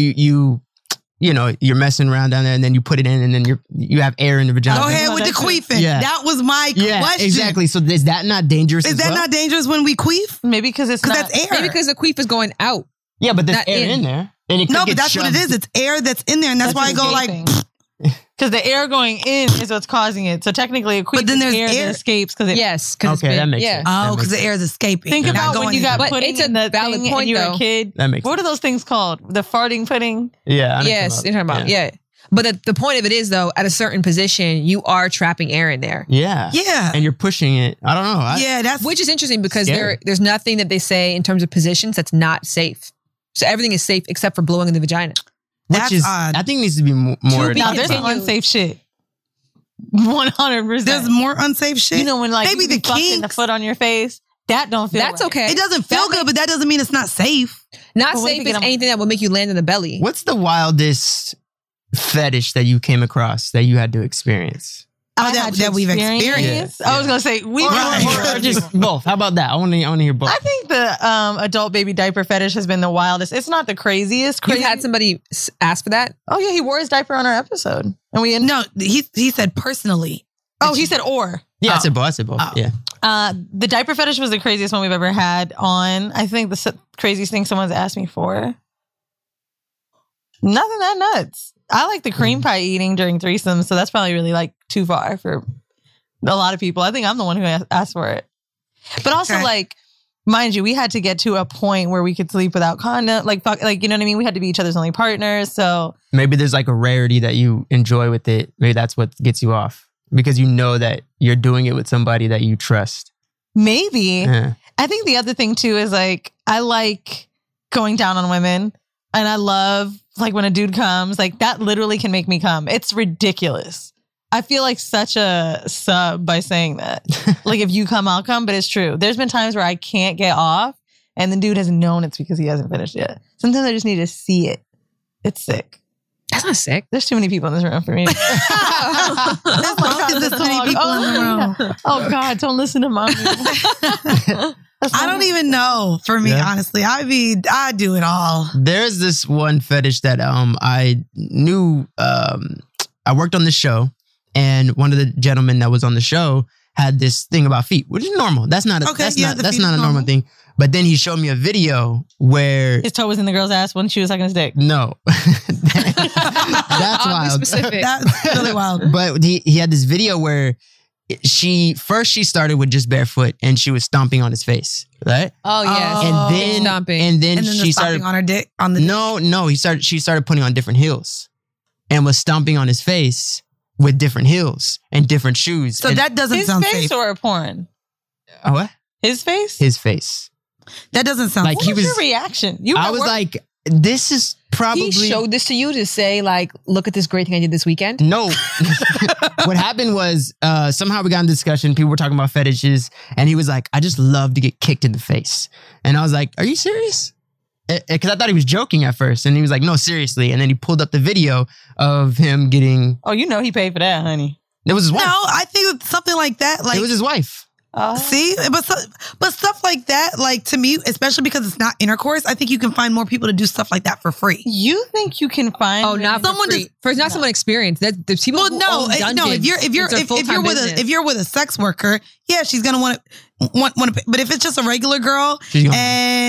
E: you're messing around down there and then you put it in and then you have air in the vagina.
B: Go ahead with the queefing.
E: Yeah.
B: That was my
E: Yeah,
B: question.
E: exactly. So is that not dangerous?
B: Is
E: as
B: that
E: well?
B: not dangerous when we queef?
C: Maybe because it's
B: Because
C: not.
B: that's air.
D: Maybe because the queef is going out.
E: Yeah, but there's
D: Not
E: air in there. And it could
B: No,
E: get
B: but that's what it
E: shoved.
B: is. It's air that's in there, and that's why I go like.
C: Because the air going in is what's causing it. So technically, a
B: But then there's
C: air
B: air-
C: that escapes because it.
D: Yes. Because
E: Okay, that makes
D: yeah.
E: sense.
B: Oh, because the air is escaping.
C: Think
B: Not
C: about when
B: going
C: you
B: in.
C: got
D: But
C: pudding
D: it's a
C: in the
D: valid
C: thing
D: point,
C: and you were
D: though.
C: a kid.
E: That makes
C: What are those things called? The farting pudding?
E: Yeah. I know
D: Yes.
E: what
D: You're talking about. Yeah. But the point of it is, though, at a certain position, you are trapping air in there.
E: Yeah.
B: Yeah.
E: And you're pushing it. I don't know.
B: Yeah,
D: Which is interesting because
E: Scary.
D: there's nothing that they say in terms of positions that's not safe. So everything is safe except for blowing in the vagina.
B: That's
E: which is,
B: odd.
E: I think needs to be more.
C: Now there's some unsafe shit. 100%.
B: There's more unsafe shit.
C: You know when like
B: maybe
C: you
B: the
C: be fucking the
B: kinks.
C: foot on your face. That don't feel.
D: That's
C: right.
D: okay.
B: It doesn't feel good, but that doesn't mean it's not safe.
D: Not
C: But what if
D: safe
C: you
D: is
C: get 'em-
D: anything that will make you land in the belly.
E: What's the wildest fetish that you came across that you had to experience?
B: Oh,
C: I
B: that,
C: had to
B: that we've experienced.
C: experience. I was gonna say we
B: Right.
E: Or just both. How about that? I want to hear both.
C: I think the adult baby diaper fetish has been the wildest. It's not the craziest.
D: You
C: Crazy.
D: had somebody ask for that?
C: Oh yeah, he wore his diaper on our episode, and we.
B: No, he said personally.
C: Oh, he said or.
E: Yeah, I said both. I said both.
B: Oh.
E: Yeah.
C: The diaper fetish was the craziest one we've ever had on. I think the craziest thing someone's asked me for. Nothing that nuts. I like the cream pie eating during threesomes, so that's probably really like too far for a lot of people. I think I'm the one who asked for it. But also,
B: Okay.
C: like, mind you, we had to get to a point where we could sleep without condom. Like, you know what I mean? We had to be each other's only partners. So
E: Maybe there's like a rarity that you enjoy with it. Maybe that's what gets you off because you know that you're doing it with somebody that you trust.
C: maybe.
E: Yeah.
C: I think the other thing too is like I like going down on women, and I love like when a dude comes, like that literally can make me come. It's ridiculous. I feel like such a sub by saying that. Like if you come, I'll come, but it's true. There's been times where I can't get off, and the dude has known it's because he hasn't finished yet. Sometimes I just need to see it. It's sick.
D: That's not sick.
C: There's too many people in this room for me.
B: As long as there's so many people in the room.
C: Oh God, don't listen to mommy.
B: I don't even know. For me,
E: Yeah.
B: honestly, I do it all.
E: There's this one fetish that I knew. I worked on the show, and one of the gentlemen that was on the show had this thing about feet, which is normal. That's not a,
B: Okay,
E: that's
B: yeah,
E: not
B: the
E: that's
B: feet
E: not
B: is
E: a normal
B: normal.
E: thing. But then he showed me a video where
C: His toe was in the girl's ass when she was sucking his dick.
E: no, that's
D: Oddly
E: wild.
D: specific.
B: That's really wild.
E: But he had this video where she started with just barefoot and she was stomping on his face, right?
D: Oh, yes.
E: And then
D: Stomping.
E: and then
B: And then
E: she
B: the
E: started
B: stomping on her dick on the
E: no, she started putting on different heels and was stomping on his face with different heels and different shoes.
B: So
E: and,
B: that doesn't
C: His
B: sound
C: face
B: safe.
C: or a porn?
E: what?
C: His face?
E: His face.
B: That doesn't sound
E: Like,
B: safe.
E: he
C: What was
E: was-
C: your reaction? You
E: I
C: were
E: was
C: work-
E: like, this is probably
D: He showed this to you to say, like, look at this great thing I did this weekend?
E: No. What happened was somehow we got in discussion. People were talking about fetishes. And he was like, I just love to get kicked in the face. And I was like, are you serious? Because I thought he was joking at first. And he was like, no, seriously. And then he pulled up the video of him getting...
C: Oh, you know he paid for that, honey.
E: It was his wife.
B: No, I think something like that. Like,
E: It was his wife.
B: see, but stuff like that, like to me, especially because it's not intercourse, I think you can find more people to do stuff like that for free.
C: You think you can find?
D: Oh, not
B: Someone
D: for free.
B: just-
D: For not someone experienced. That the people.
B: Well,
D: who
B: no,
D: own
B: no.
D: dungeons,
B: If you're
D: it's their full-time business.
B: if you're with a sex worker, yeah, she's gonna want to. But if it's just a regular girl
E: She's gonna-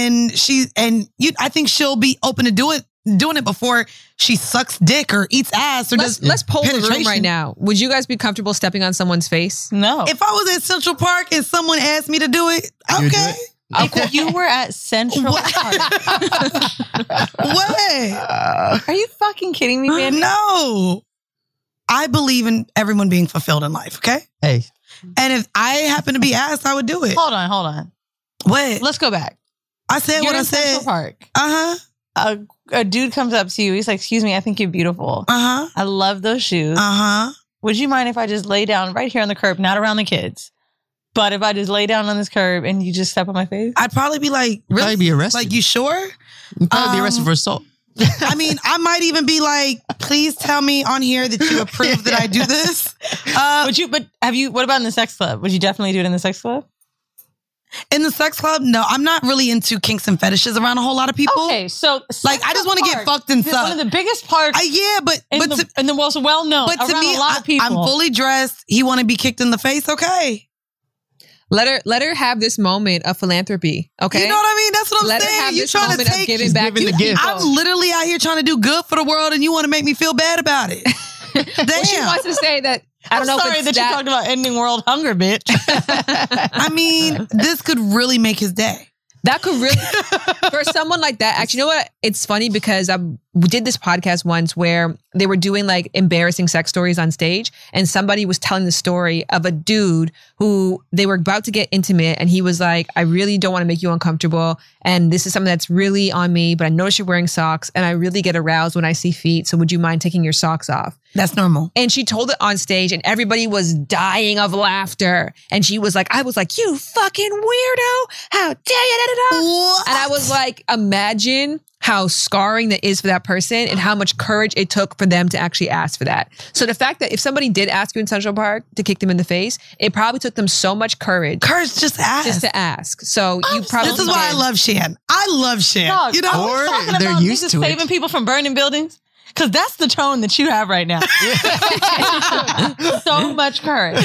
B: I think she'll be open to doing it before she sucks dick or eats ass or
D: let's poll the room
B: penetration.
D: right now. Would you guys be comfortable stepping on someone's face?
C: No.
B: If I was at Central Park and someone asked me to do it,
E: You would do
B: okay.
C: If you were at Central
B: What?
C: Park,
B: What?
C: are you fucking kidding me, man?
B: No. I believe in everyone being fulfilled in life, okay?
E: Hey,
B: And if I happen to be asked, I would do it.
C: Hold on.
B: What?
C: Let's go back.
B: I said
C: You're
B: what I
C: in Central
B: said.
C: Park.
B: Uh-huh.
C: A dude comes up to you. He's like, "Excuse me, I think you're beautiful.
B: Uh-huh.
C: I love those shoes.
B: Uh-huh.
C: Would you mind if I just lay down right here on the curb, not around the kids, but if I just lay down on this curb and you just step on my face?"
B: I'd probably be like,
E: you'd
B: really?
E: probably be arrested.
B: Like, you sure?
E: You'd probably be arrested for assault.
B: I mean, I might even be like, please tell me on here that you approve that I do this.
C: Would you? But have you? What about in the sex club? Would you definitely do it in the sex club?
B: In the sex club, no, I'm not really into kinks and fetishes around a whole lot of people.
C: Okay, so
B: Like, I just want to get fucked and
C: One
B: sucked.
C: of the biggest parts
B: Yeah, but
C: in the most well known.
B: but to
C: around
B: me,
C: a lot of people.
B: I'm fully dressed. He want to be kicked in the face. Okay.
D: Let her have this moment of philanthropy. Okay.
B: You know what I mean? That's what I'm
D: Let her
B: saying.
D: have
B: You
D: this
B: trying to
D: moment of
B: take.
D: giving back
E: giving
D: to
E: the gift.
D: people.
B: I'm literally out here trying to do good for the world, and you want to make me feel bad about it. Damn.
D: Well, she wants to say that. I don't know
C: sorry
D: if it's
C: that you talked about ending world hunger, bitch.
B: I mean, this could really make his day.
D: That could really, for someone like that, actually, you know what? It's funny because we did this podcast once where they were doing like embarrassing sex stories on stage, and somebody was telling the story of a dude who they were about to get intimate, and he was like, I really don't want to make you uncomfortable, and this is something that's really on me, but I notice you're wearing socks, and I really get aroused when I see feet, so would you mind taking your socks off?
B: That's normal.
D: And she told it on stage, and everybody was dying of laughter. And she was like, I was like, you fucking weirdo. How dare you?
B: What?
D: And I was like, imagine how scarring that is for that person and how much courage it took for them to actually ask for that. So the fact that if somebody did ask you in Central Park to kick them in the face, it probably took them so much courage.
B: Courage just to ask.
D: Just to ask. So you probably
B: This is why I love Shan. I love Shan.
C: Dog,
B: You know?
E: Or
C: talking
E: they're
C: about
E: used
C: niggas
E: to it.
C: saving people from burning buildings. Because that's the tone that you have right now. So much courage.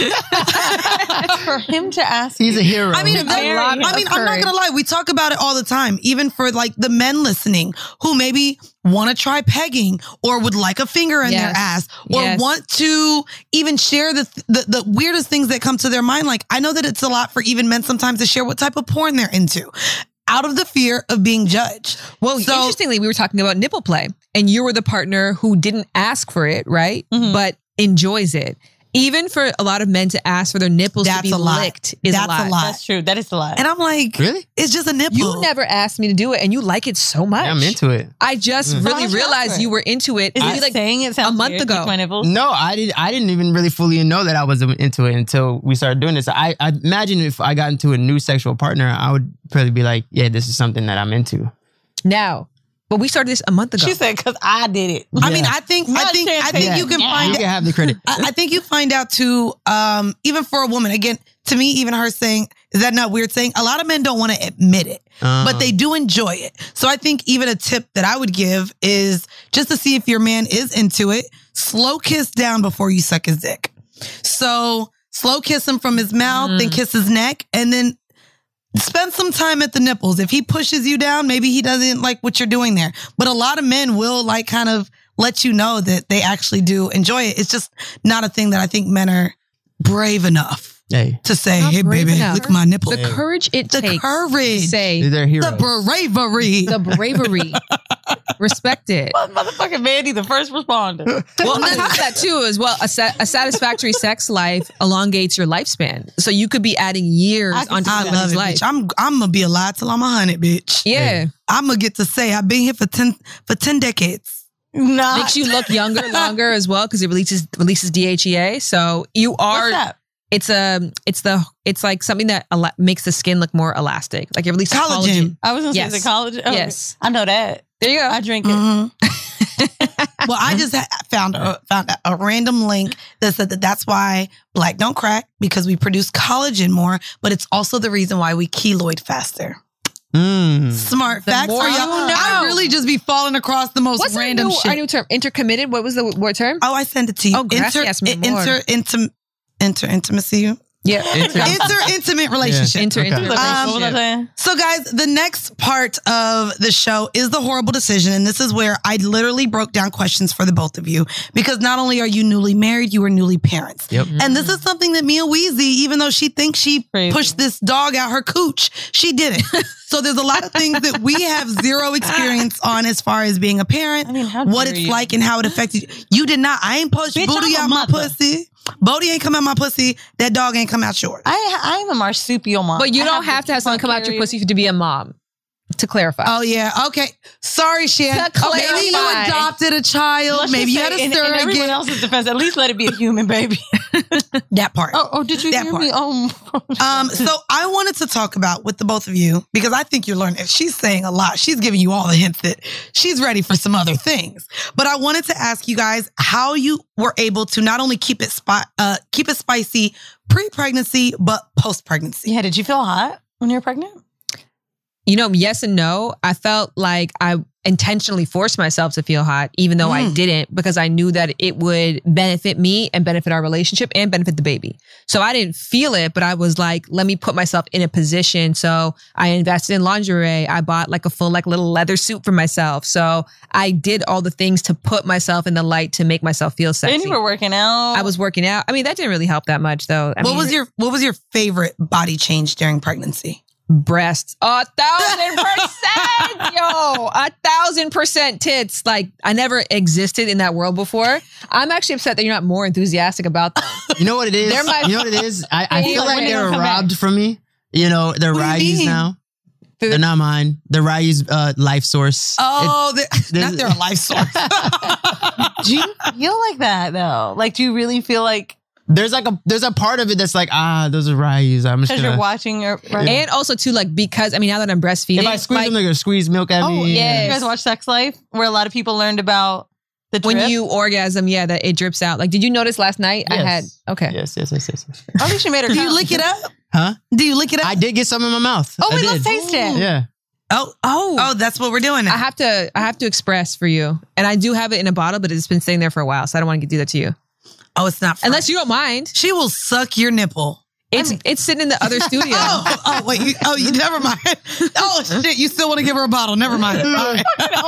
C: For him to ask
E: He's a
C: you.
E: hero.
B: I mean,
D: A lot of
B: I'm not
D: courage.
B: gonna lie. We talk about it all the time, even for like the men listening who maybe want to try pegging or would like a finger in their
D: Yes.
B: ass or
D: Yes.
B: want to even share the weirdest things that come to their mind. Like, I know that it's a lot for even men sometimes to share what type of porn they're into out of the fear of being judged.
D: Well,
B: So-
D: interestingly, we were talking about nipple play, and you were the partner who didn't ask for it, right?
C: Mhm.
D: But enjoys it. Even for a lot of men to ask for their nipples to
B: That's
D: be
B: a lot.
D: licked is
B: That's
D: a lot.
B: a lot.
C: That's true. That is a lot.
B: And I'm like,
E: Really?
B: it's just a nipple.
D: You never asked me to do it, and you like it so much.
E: Yeah, I'm into it.
D: I just
E: Mm.
D: really
C: How much you ask
D: realized
C: for it?
D: you were into it.
C: Is
D: Maybe
C: it
D: like
C: saying it sounds
D: a month
C: weird,
D: ago.
C: kick my nipples?
E: No, I didn't even really fully know that I was into it until we started doing this. I imagine if I got into a new sexual partner, I would probably be like, yeah, this is something that I'm into.
D: now. But we started this a month ago.
C: She said, because I did it.
B: I mean, I think
C: Not
B: you can
C: Yeah.
B: find
E: You can have the credit.
B: I think you find out too, even for a woman, again, to me, even her saying, is that not weird saying? A lot of men don't want to admit it, but they do enjoy it. So I think even a tip that I would give is just to see if your man is into it, slow kiss down before you suck his dick. So slow kiss him from his mouth, then kiss his neck, and then spend some time at the nipples. If he pushes you down, maybe he doesn't like what you're doing there. But a lot of men will like kind of let you know that they actually do enjoy it. It's just not a thing that I think men are brave enough
E: Hey,
B: to say,
D: Not
B: hey,
D: brave
B: baby,
D: enough.
B: look at my nipple.
D: the courage it
B: The
D: takes
B: courage.
D: to say
E: they're heroes.
B: The bravery.
D: the bravery. Respect it.
C: Motherfucking Mandy, the first responder.
D: Well, on top of that too, as well, a satisfactory sex life elongates your lifespan. So you could be adding years onto
B: I love
D: somebody's
B: it,
D: life.
B: bitch. I'm gonna be alive till I'm 100, bitch.
D: Yeah.
B: I'm gonna get to say I've been here for 10 decades.
C: Nah.
D: Makes you look younger, longer as well because it releases DHEA. So you are.
C: What's that?
D: It's like something that makes the skin look more elastic. Like it releases
B: Collagen.
C: I was going to
D: Yes.
C: say, is it college? Oh,
D: Yes.
C: I know that.
D: There you go.
C: I drink it.
B: Mhm. Well, I just found a random link that said that's why Black don't crack, because we produce collagen more, but it's also the reason why we keloid faster. Smart
D: The
B: facts
D: more
B: for
D: you
B: y'all.
D: know.
B: I really just be falling across the most
D: What's
B: random shit.
D: our new term? Intercommitted. What was the word term?
B: Oh, I send it to you.
D: Oh, gracias, mi amor.
B: Intimacy.
D: Yeah.
B: Intimate relationship.
E: Okay.
C: What was I saying?
B: So, guys, the next part of the show is the horrible decision. And this is where I literally broke down questions for the both of you, because not only are you newly married, you are newly parents.
E: Yep.
B: And this is something that Mia Weezy, even though she thinks she
C: Crazy.
B: pushed this dog out her cooch, she didn't. So there's a lot of things that we have zero experience on as far as being a parent,
C: I mean, how
B: what
C: dare
B: it's
C: you.
B: like and how it affects you. You did not. I ain't pushed
C: Bitch,
B: booty
C: I'm a
B: out my
C: mother.
B: pussy. Bodie ain't come out my pussy. That dog ain't come out yours.
C: I am a marsupial mom.
D: But you
C: I
D: don't have to have someone come out your pussy to be a mom. To clarify.
B: Oh, yeah. Okay. Sorry, Shan.
D: To clarify.
B: Maybe you adopted a child.
C: Let's
B: Maybe
C: just
B: you had
C: say,
B: a
C: in everyone
B: surrogate.
C: else's defense, at least let it be a human baby.
B: That part.
C: Oh, did you
B: That
C: hear
B: part.
C: me?
B: So I wanted to talk about with the both of you, because I think you're learning. She's saying a lot. She's giving you all the hints that she's ready for some other things. But I wanted to ask you guys how you were able to not only keep it spicy pre-pregnancy, but post-pregnancy.
C: Yeah, did you feel hot when you were pregnant?
D: You know, yes and no. I felt like I intentionally forced myself to feel hot, even though I didn't, because I knew that it would benefit me and benefit our relationship and benefit the baby. So I didn't feel it, but I was like, let me put myself in a position. So I invested in lingerie. I bought like a full like little leather suit for myself. So I did all the things to put myself in the light to make myself feel sexy.
C: And you were working out.
D: I was working out. I mean, that didn't really help that much though.
B: What was your favorite body change during pregnancy?
D: breasts. 1,000%, yo, 1,000% tits. Like I never existed in that world before. I'm actually upset that you're not more enthusiastic about them.
E: You know what it is?
D: They're my-
E: You know what it is? I feel like they were
C: come
E: robbed from me. You know, they're
B: What do you
E: Ryu's
B: mean?
E: now. They're not mine. They're Ryu's life source.
B: Oh, not their life source.
C: Do you feel like that though? Like, do you really feel like
E: There's a part of it that's like, those are Ryu's. I'm just
C: because
E: gonna.
C: you're watching your
D: And also too, like because I mean, now that I'm breastfeeding,
E: If I squeeze
D: like,
E: them, they're gonna squeeze milk at me.
D: yeah.
C: You guys watch Sex Life, where a lot of people learned about the drip?
D: when you orgasm, that it drips out. Like, did you notice last night? I had
E: Yes.
D: okay.
E: Yes.
C: At least you made her.
B: Do you
C: count.
B: lick it up?
E: Huh?
B: Do you lick it up?
E: I did get some in my mouth.
C: Oh,
E: I
C: wait, let's
E: did.
C: taste it.
E: Yeah.
B: Oh, that's what we're doing now.
D: I have to express for you, and I do have it in a bottle, but it's been sitting there for a while, so I don't want to do that to you.
B: Oh, it's not.
D: Unless you don't mind.
B: She will suck your nipple.
D: It's sitting in the other studio.
B: Wait. You never mind. Oh shit! You still want to give her a bottle? Never mind. All right.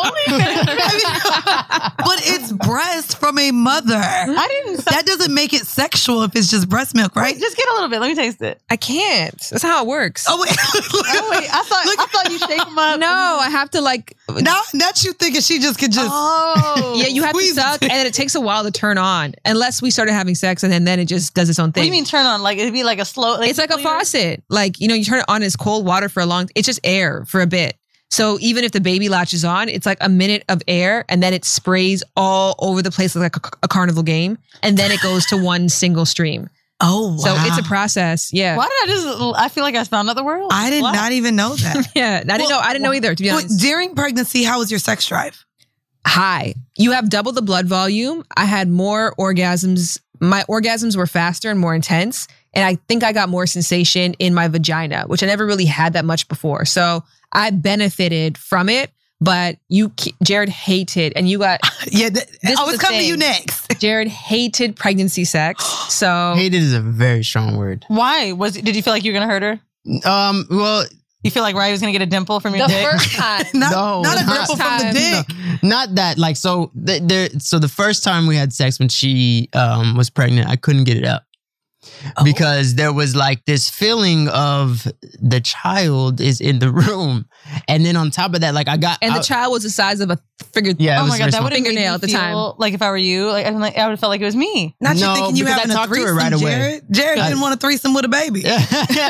B: But it's breast from a mother.
C: I didn't.
B: That doesn't make it sexual if it's just breast milk, right?
C: Just get a little bit. Let me taste it.
D: I can't. That's how it works.
B: Oh wait.
C: Oh wait, I thought you shake them up.
D: No, I have to like.
B: Not you thinking she just could just.
C: Oh.
D: Yeah, you have to
B: Squeeze
D: suck,
B: it.
D: and it takes a while to turn on, unless we started having sex, and then it just does its own
C: What do
D: thing.
C: you mean turn on? Like it'd be like a slow.
D: It's like a faucet. Like, you turn it on, it's cold water for a long. It's just air for a bit. So even if the baby latches on, it's like a minute of air, and then it sprays all over the place like a carnival game, and then it goes to one single stream.
B: Oh, wow.
D: So it's a process. Yeah.
C: Why did I feel like I found out the word?
B: I did not even know that.
D: Yeah. I didn't know either, to be
B: Wait,
D: honest.
B: during pregnancy, how was your sex drive?
D: High. You have double the blood volume. I had more orgasms. My orgasms were faster and more intense. And I think I got more sensation in my vagina, which I never really had that much before. So I benefited from it. But Jared hated, and you got,
B: Yeah,
D: This
B: I
D: is
B: was
D: the
B: coming to you
D: thing.
B: next.
D: Jared hated pregnancy sex. So
E: Hated is a very strong word.
C: Why did you feel like you were gonna hurt her?
E: Well,
C: You feel like Ryan was gonna get a dimple from your
D: the
C: dick?
D: first time,
B: Not a
E: not-
B: nipple from the dick.
E: not that. Like, so the first time we had sex when she was pregnant, I couldn't get it up. Because there was like this feeling of the child is in the room. And then on top of that, like
D: and the child was the size of a figure.
E: Yeah, it
C: Oh
E: was
C: my god,
E: very
C: that
E: small.
C: would have made
D: Fingernail
C: me
D: at the
C: feel
D: time.
C: like if I were you, like I would have felt like it was me.
B: Not you
E: No,
B: thinking you
E: because I
B: having a
E: talked to her
B: threesome,
E: right away.
B: Jared didn't want a threesome with a baby.
E: Yeah.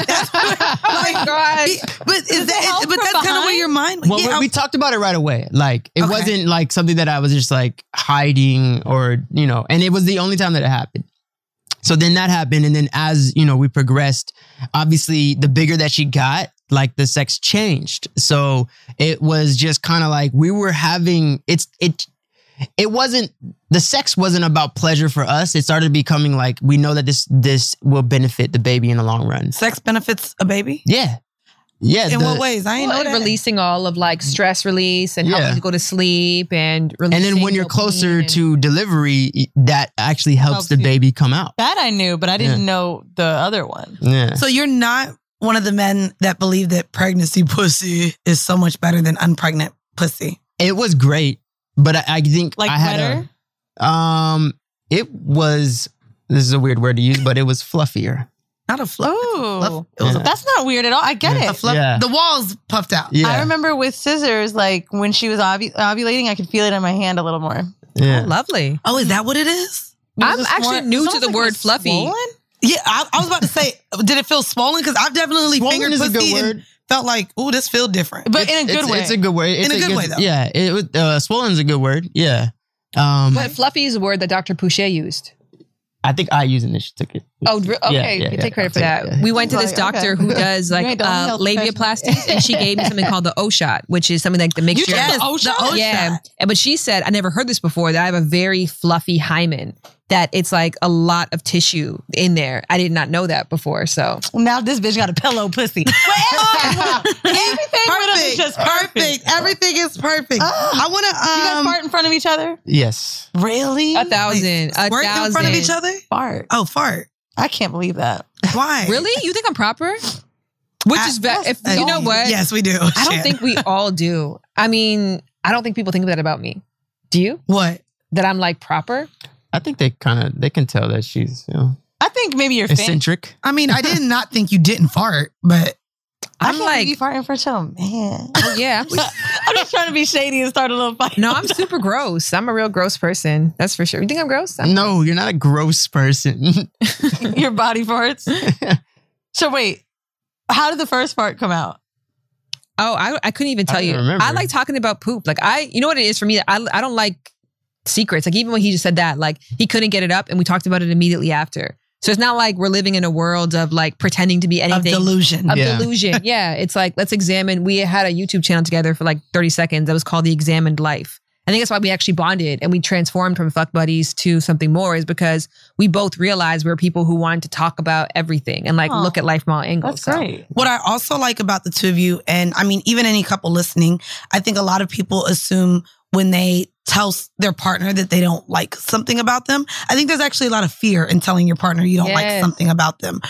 D: Oh my God.
B: But is that?
C: help
B: But
C: from
B: that's kind of where
C: behind?
B: your mind.
E: Well,
B: yeah,
E: we talked about it right away. Like, it
B: Okay.
E: wasn't like something that I was just like hiding or, and it was the only time that it happened. So then that happened. And then as, we progressed, obviously the bigger that she got, like the sex changed. So it was just kind of like we were having, it wasn't, the sex wasn't about pleasure for us. It started becoming like, we know that this will benefit the baby in the long run.
B: sex benefits a baby.
E: Yeah. Yeah.
B: In what ways? I ain't know that.
D: Releasing all of like stress release and helping
E: Yeah.
D: you go to sleep and
E: And then when you're closer to delivery, that actually helps
C: Helps
E: the
C: you.
E: baby come out.
C: That I knew, but I didn't know the other one.
E: Yeah.
B: So you're not one of the men that believe that pregnancy pussy is so much better than unpregnant pussy.
E: It was great, but I think
C: Like
E: I had
C: wetter?
E: it was, this is a weird word to use, but it was fluffier.
B: Not a fluff.
C: Ooh,
B: It was
E: Yeah.
C: that's not weird at all. I get
B: a
C: it.
B: fluff.
E: Yeah.
B: The walls puffed out.
E: Yeah.
C: I remember with scissors, like when she was ovulating, I could feel it in my hand a little more.
E: Yeah.
D: lovely.
B: Oh, is that what it is?
D: I'm
C: It was
D: actually
C: more-
D: new
C: it's
D: to
C: almost
D: the
C: like
D: word
C: it was
D: fluffy.
C: swollen.
B: Yeah, I was about to say, did it feel swollen? Because I've definitely
E: Swollen
B: fingered
E: is a good
B: pussy and
E: word.
B: felt like, ooh, this feel different.
C: But in a good way.
E: It's a good word. It's
B: In a good way, though.
E: Yeah. Swollen's a good word. Yeah.
D: But fluffy is a word that Dr. Pouchet used.
E: I think I used it and she took it.
D: Oh, okay.
E: Yeah,
D: you
E: yeah,
D: take credit for
E: I'll
D: that.
E: take it, yeah.
D: We went to this
C: Like,
D: doctor
C: okay.
D: who does like
C: You ain't the only health
D: labiaplasties, and she gave me something called the O-shot, which is something like the mixture.
B: Yes,
C: the O-shot?
B: the O-shot.
D: Yeah. But she said, I never heard this before, that I have a very fluffy hymen, that it's like a lot of tissue in there. I did not know that before. So
C: Now this bitch got a pillow pussy. Everything with him is just perfect.
B: Everything is perfect. I want
C: You guys
B: to
C: fart in front of each other?
E: Yes.
C: Really?
D: 1,000.
B: squirt in front of each other.
C: Fart.
B: Oh, fart.
C: I can't believe that.
B: Why?
D: Really? You think I'm proper? Which is if you know what?
B: Yes, we do.
D: I don't think we all do. I mean, I don't think people think that about me. Do you?
B: What?
D: That I'm like proper?
E: I think they can tell that she's,
C: I think maybe you're fan.
E: eccentric.
B: I mean, I did not think you didn't fart, but
C: I'm
D: I'm
C: like,
D: like,
C: you farting for chill, man.
D: oh, yeah.
C: I'm just trying to be shady and start a little fight.
D: No, I'm super gross. I'm a real gross person. That's for sure. You think I'm gross?
E: No, you're not a gross person.
C: Your body farts. So wait, how did the first fart come out?
D: Oh, I couldn't even tell
E: don't
D: you.
E: remember.
D: I like talking about poop. Like you know what it is for me? I don't like secrets. Like even when he just said that, like he couldn't get it up and we talked about it immediately after. So it's not like we're living in a world of like pretending to be anything.
B: Of delusion.
D: Of
E: Yeah.
D: delusion. Yeah. It's like, let's examine. We had a YouTube channel together for like 30 seconds that was called The Examined Life. I think that's why we actually bonded and we transformed from fuck buddies to something more, is because we both realized we were people who wanted to talk about everything and like
C: Aw.
D: look at life from all angles.
C: That's great.
B: What I also like about the two of you, and I mean, even any couple listening, I think a lot of people assume when they tell their partner that they don't like something about them. I think there's actually a lot of fear in telling your partner you don't like
D: Yes.
B: something about them,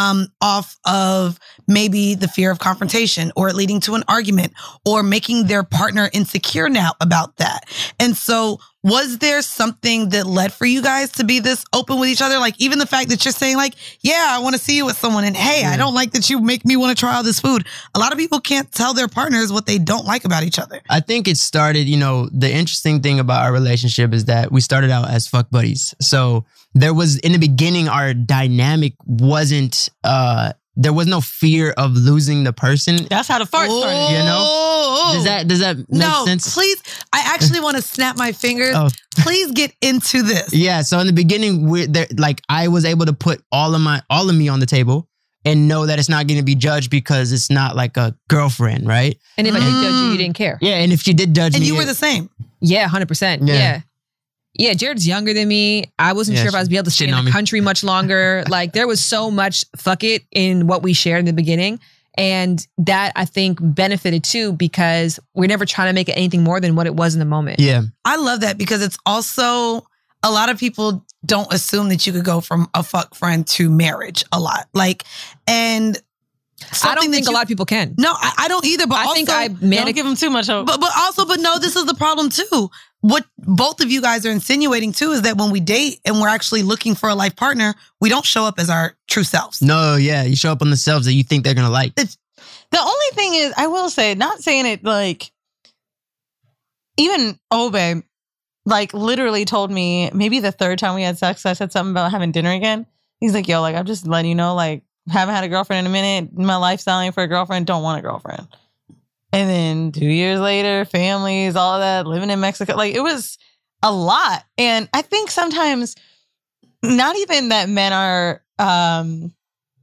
B: off of maybe the fear of confrontation or it leading to an argument or making their partner insecure now about that. And so was there something that led for you guys to be this open with each other? Like even the fact that you're saying like, yeah, I want to see you with someone and hey, I don't like that you make me want to try all this food. A lot of people can't tell their partners what they don't like about each other.
E: I think it started, the interesting thing about our relationship is that we started out as fuck buddies. So there was, in the beginning, our dynamic wasn't, there was no fear of losing the person.
C: That's how the fart started.
E: You know? Does that make
B: No,
E: sense?
B: please. I actually want to snap my fingers.
E: Oh.
B: Please get into this.
E: Yeah. So in the beginning, I was able to put all of me on the table and know that it's not going to be judged because it's not like a girlfriend, right?
D: And if I did judge you, you didn't care.
E: Yeah. And if she did judge
B: And
E: me,
B: you were the same.
D: Yeah, 100%.
E: Yeah.
D: Yeah, Jared's younger than me. I wasn't
E: Yeah,
D: sure if I was be able to stay
E: shitting on
D: in the
E: me.
D: country much longer. Like there was so much fuck it in what we shared in the beginning. And that I think benefited too, because we're never trying to make it anything more than what it was in the moment.
E: yeah.
B: I love that because it's also a lot of people don't assume that you could go from a fuck friend to marriage a lot. Like, and
D: I don't think a lot of people can.
B: No, I don't either. But
D: I
B: also,
D: think I
C: Don't
D: managed.
C: give him too much hope.
B: But no, this is the problem too. What both of you guys are insinuating too is that when we date and we're actually looking for a life partner, we don't show up as our true selves.
E: No, yeah. You show up on the selves that you think they're going to like.
C: The only thing is, I will say, not saying it like, even Obe, like literally told me maybe the third time we had sex, I said something about having dinner again. He's like, yo, like, I'm just letting you know, like, haven't had a girlfriend in a minute. My lifestyle ain't for a girlfriend. Don't want a girlfriend. And then 2 years later, families, all of that, living in Mexico. Like, it was a lot. And I think sometimes not even that men are, I'm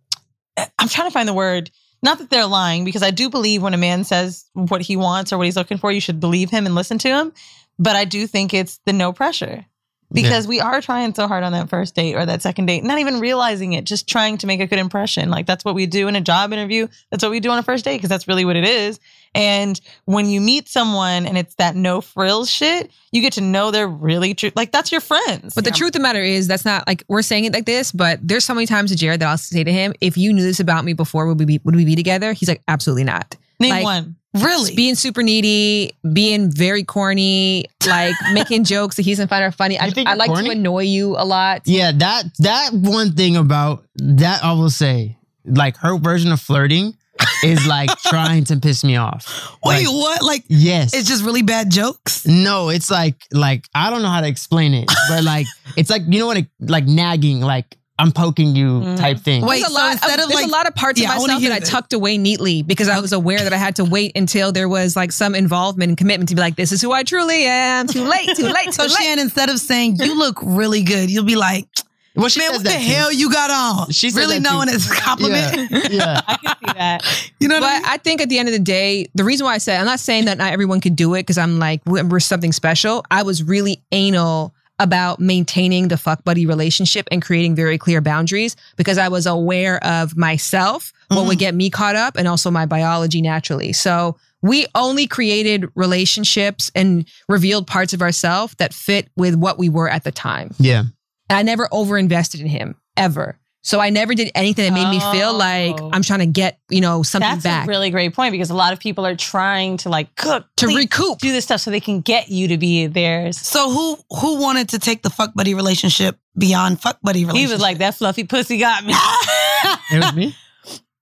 C: trying to find the word, not that they're lying, because I do believe when a man says what he wants or what he's looking for, you should believe him and listen to him. But I do think it's the no pressure. Because we are trying so hard on that first date or that second date, not even realizing it, just trying to make a good impression. Like that's what we do in a job interview. That's what we do on a first date because that's really what it is. And when you meet someone and it's that no frills shit, you get to know they're really true. Like that's your friends.
D: But the truth of the matter is, that's not like we're saying it like this, but there's so many times to Jared that I'll say to him, if you knew this about me before, would we be together? He's like, absolutely not.
C: Name
D: like,
C: one.
B: Really?
D: Being super needy, being very corny, like making jokes that he doesn't find are funny. I
E: think you're
D: like
E: corny?
D: to annoy you a lot.
E: Yeah, that one thing about that, I will say, like her version of flirting is like trying to piss me off.
B: Wait,
E: Like,
B: what? Like,
E: yes.
B: it's just really bad jokes?
E: No, it's like I don't know how to explain it, but like it's like, you know what, like nagging, like I'm poking you type thing.
B: Wait,
D: There's a
B: so
D: lot
B: instead of
D: there's
B: like,
D: a lot of parts
B: yeah, I
D: of
B: wanna
D: myself
B: hear
D: that I
B: this.
D: tucked away neatly because I was aware that I had to wait until there was like some involvement and commitment to be like, this is who I truly am. Too late.
B: So Shan, instead of saying you look really good, you'll be like,
E: Well, she
B: man,
E: says
B: what the
E: that too.
B: hell you got on?
E: She said
B: really
E: that too.
B: knowing it's a compliment.
E: Yeah.
C: I can see that.
B: You know what I
D: But
B: mean?
D: I think at the end of the day, the reason why I said, I'm not saying that not everyone could do it because I'm like, we're something special. I was really anal about maintaining the fuck buddy relationship and creating very clear boundaries because I was aware of myself, what would get me caught up, and also my biology naturally. So we only created relationships and revealed parts of ourselves that fit with what we were at the time.
E: Yeah.
D: And I never overinvested in him, ever. So I never did anything that made me feel like I'm trying to get, something
C: That's
D: back.
C: a really great point because a lot of people are trying to like cook,
D: To
C: clean,
D: recoup.
C: do this stuff so they can get you to be theirs.
B: So who wanted to take the fuck buddy relationship beyond fuck buddy
C: He
B: relationship?
C: was like, that fluffy pussy got me.
E: It was me.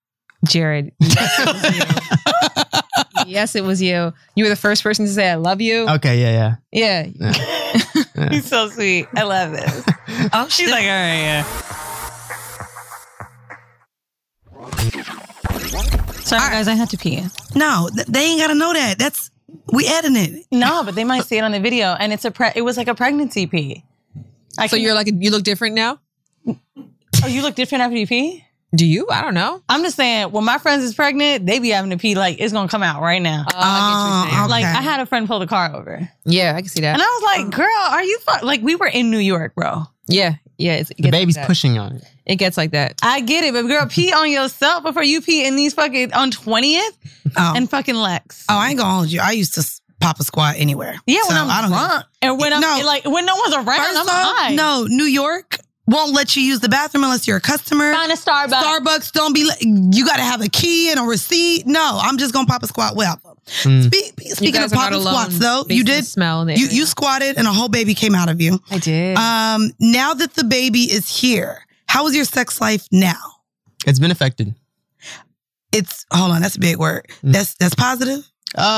D: Jared. Yes, it was you. Yes, it was you. You were the first person to say I love you.
E: Okay, yeah.
D: Yeah.
C: He's so sweet. I love this.
B: Oh,
C: She's like, all right, yeah. Sorry, guys, I had to pee.
B: No, they ain't got to know that. We editing it.
C: No, but they might see it on the video, and it was like a pregnancy pee.
D: So you're like, you look different now?
C: Oh, you look different after you pee?
D: Do you? I don't know.
C: I'm just saying, when my friends is pregnant, they be having to pee like it's gonna come out right now.
D: I get what you're saying.
B: Okay.
C: Like I had a friend pull the car over,
D: Yeah, I can see that.
C: and I was like, "Girl, are you like we were in New York, bro?
D: Yeah. It
E: The
D: gets
E: baby's
D: like that.
E: pushing on it.
D: It gets like that.
C: I get it, but girl, pee on yourself before you pee in these fucking on 20th
B: Oh.
C: and fucking Lex.
B: Oh, I ain't gonna hold you. I used to pop a squat anywhere.
C: Yeah,
B: So
C: when I'm
B: I don't
C: drunk and when I'm
B: No.
C: like when no one's around,
B: First
C: I'm
B: off,
C: high.
B: no, New York won't let you use the bathroom unless you're a customer.
C: Find a Starbucks.
B: Starbucks don't be. You got to have a key and a receipt. No, I'm just gonna pop a squat. Well, speaking
D: guys
B: of
D: are not
B: popping
D: alone
B: squats, though,
D: based
B: you
D: on the
B: did.
D: smell in the
B: You
D: area.
B: squatted and a whole baby came out of you.
D: I did.
B: Now that the baby is here, how is your sex life now?
E: It's been affected.
B: Hold on, that's a big word. That's positive.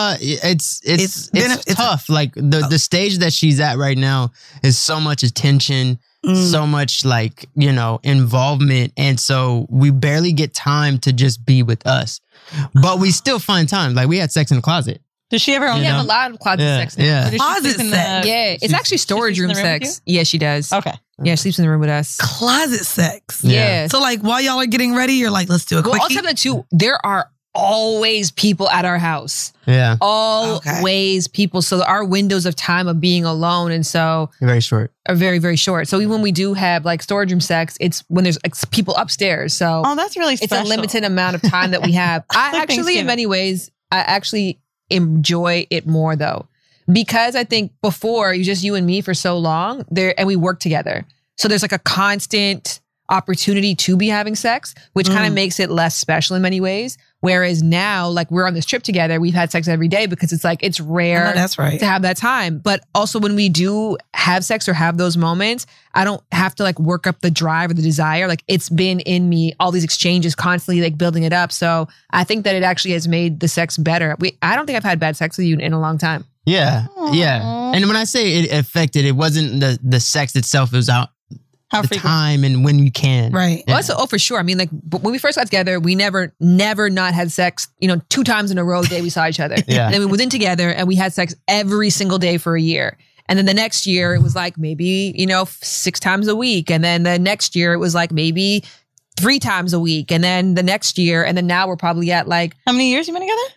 E: It's tough. Like the stage that she's at right now is so much attention, so much like, involvement. And so we barely get time to just be with us, but we still find time. Like we had sex in the closet.
C: Does she ever?
D: we have a lot of closet sex now.
E: Yeah.
C: Does she
B: Closet
C: sleep in
B: sex.
D: Yeah, it's actually storage
C: sleeps in
D: room
C: the room with
D: sex. Yeah, she does.
C: Okay.
D: Yeah, she sleeps in the room with us.
B: Closet sex.
D: Yeah.
B: So like while y'all are getting ready, you're like, let's do a
D: Well,
B: quickie.
D: I'll tell them too. There are always people at our house.
E: Yeah.
D: Always people. So our windows of time of being alone and so
E: Very short.
D: are very, very short. So even when we do have like storage room sex, it's when there's like, people upstairs. So
C: Oh, that's really
D: it's
C: special.
D: a limited amount of time that we have. I
C: Like
D: actually, in
C: Thanksgiving.
D: many ways, I actually enjoy it more though. Because I think before you and me for so long there, and we work together. So there's like a constant opportunity to be having sex, which kind of makes it less special in many ways. Whereas now, like we're on this trip together, we've had sex every day because it's like, it's rare
B: I know that's right.
D: to have that time. But also when we do have sex or have those moments, I don't have to like work up the drive or the desire. Like it's been in me, all these exchanges constantly like building it up. So I think that it actually has made the sex better. I don't think I've had bad sex with you in a long time.
E: Yeah. Yeah. And when I say it affected, it wasn't the sex itself. It was out
C: How
E: the
C: frequent?
E: time and when you can.
B: Right.
E: Yeah.
D: Well, that's, for sure. I mean, like when we first got together, we never not had sex, 2 times in a row the day we saw each other.
E: Yeah.
D: And then we went in together and we had sex every single day for a year. And then the next year it was like maybe, 6 times a week. And then the next year it was like maybe 3 times a week. And then the next year, and then now we're probably at like
C: How many years you been together?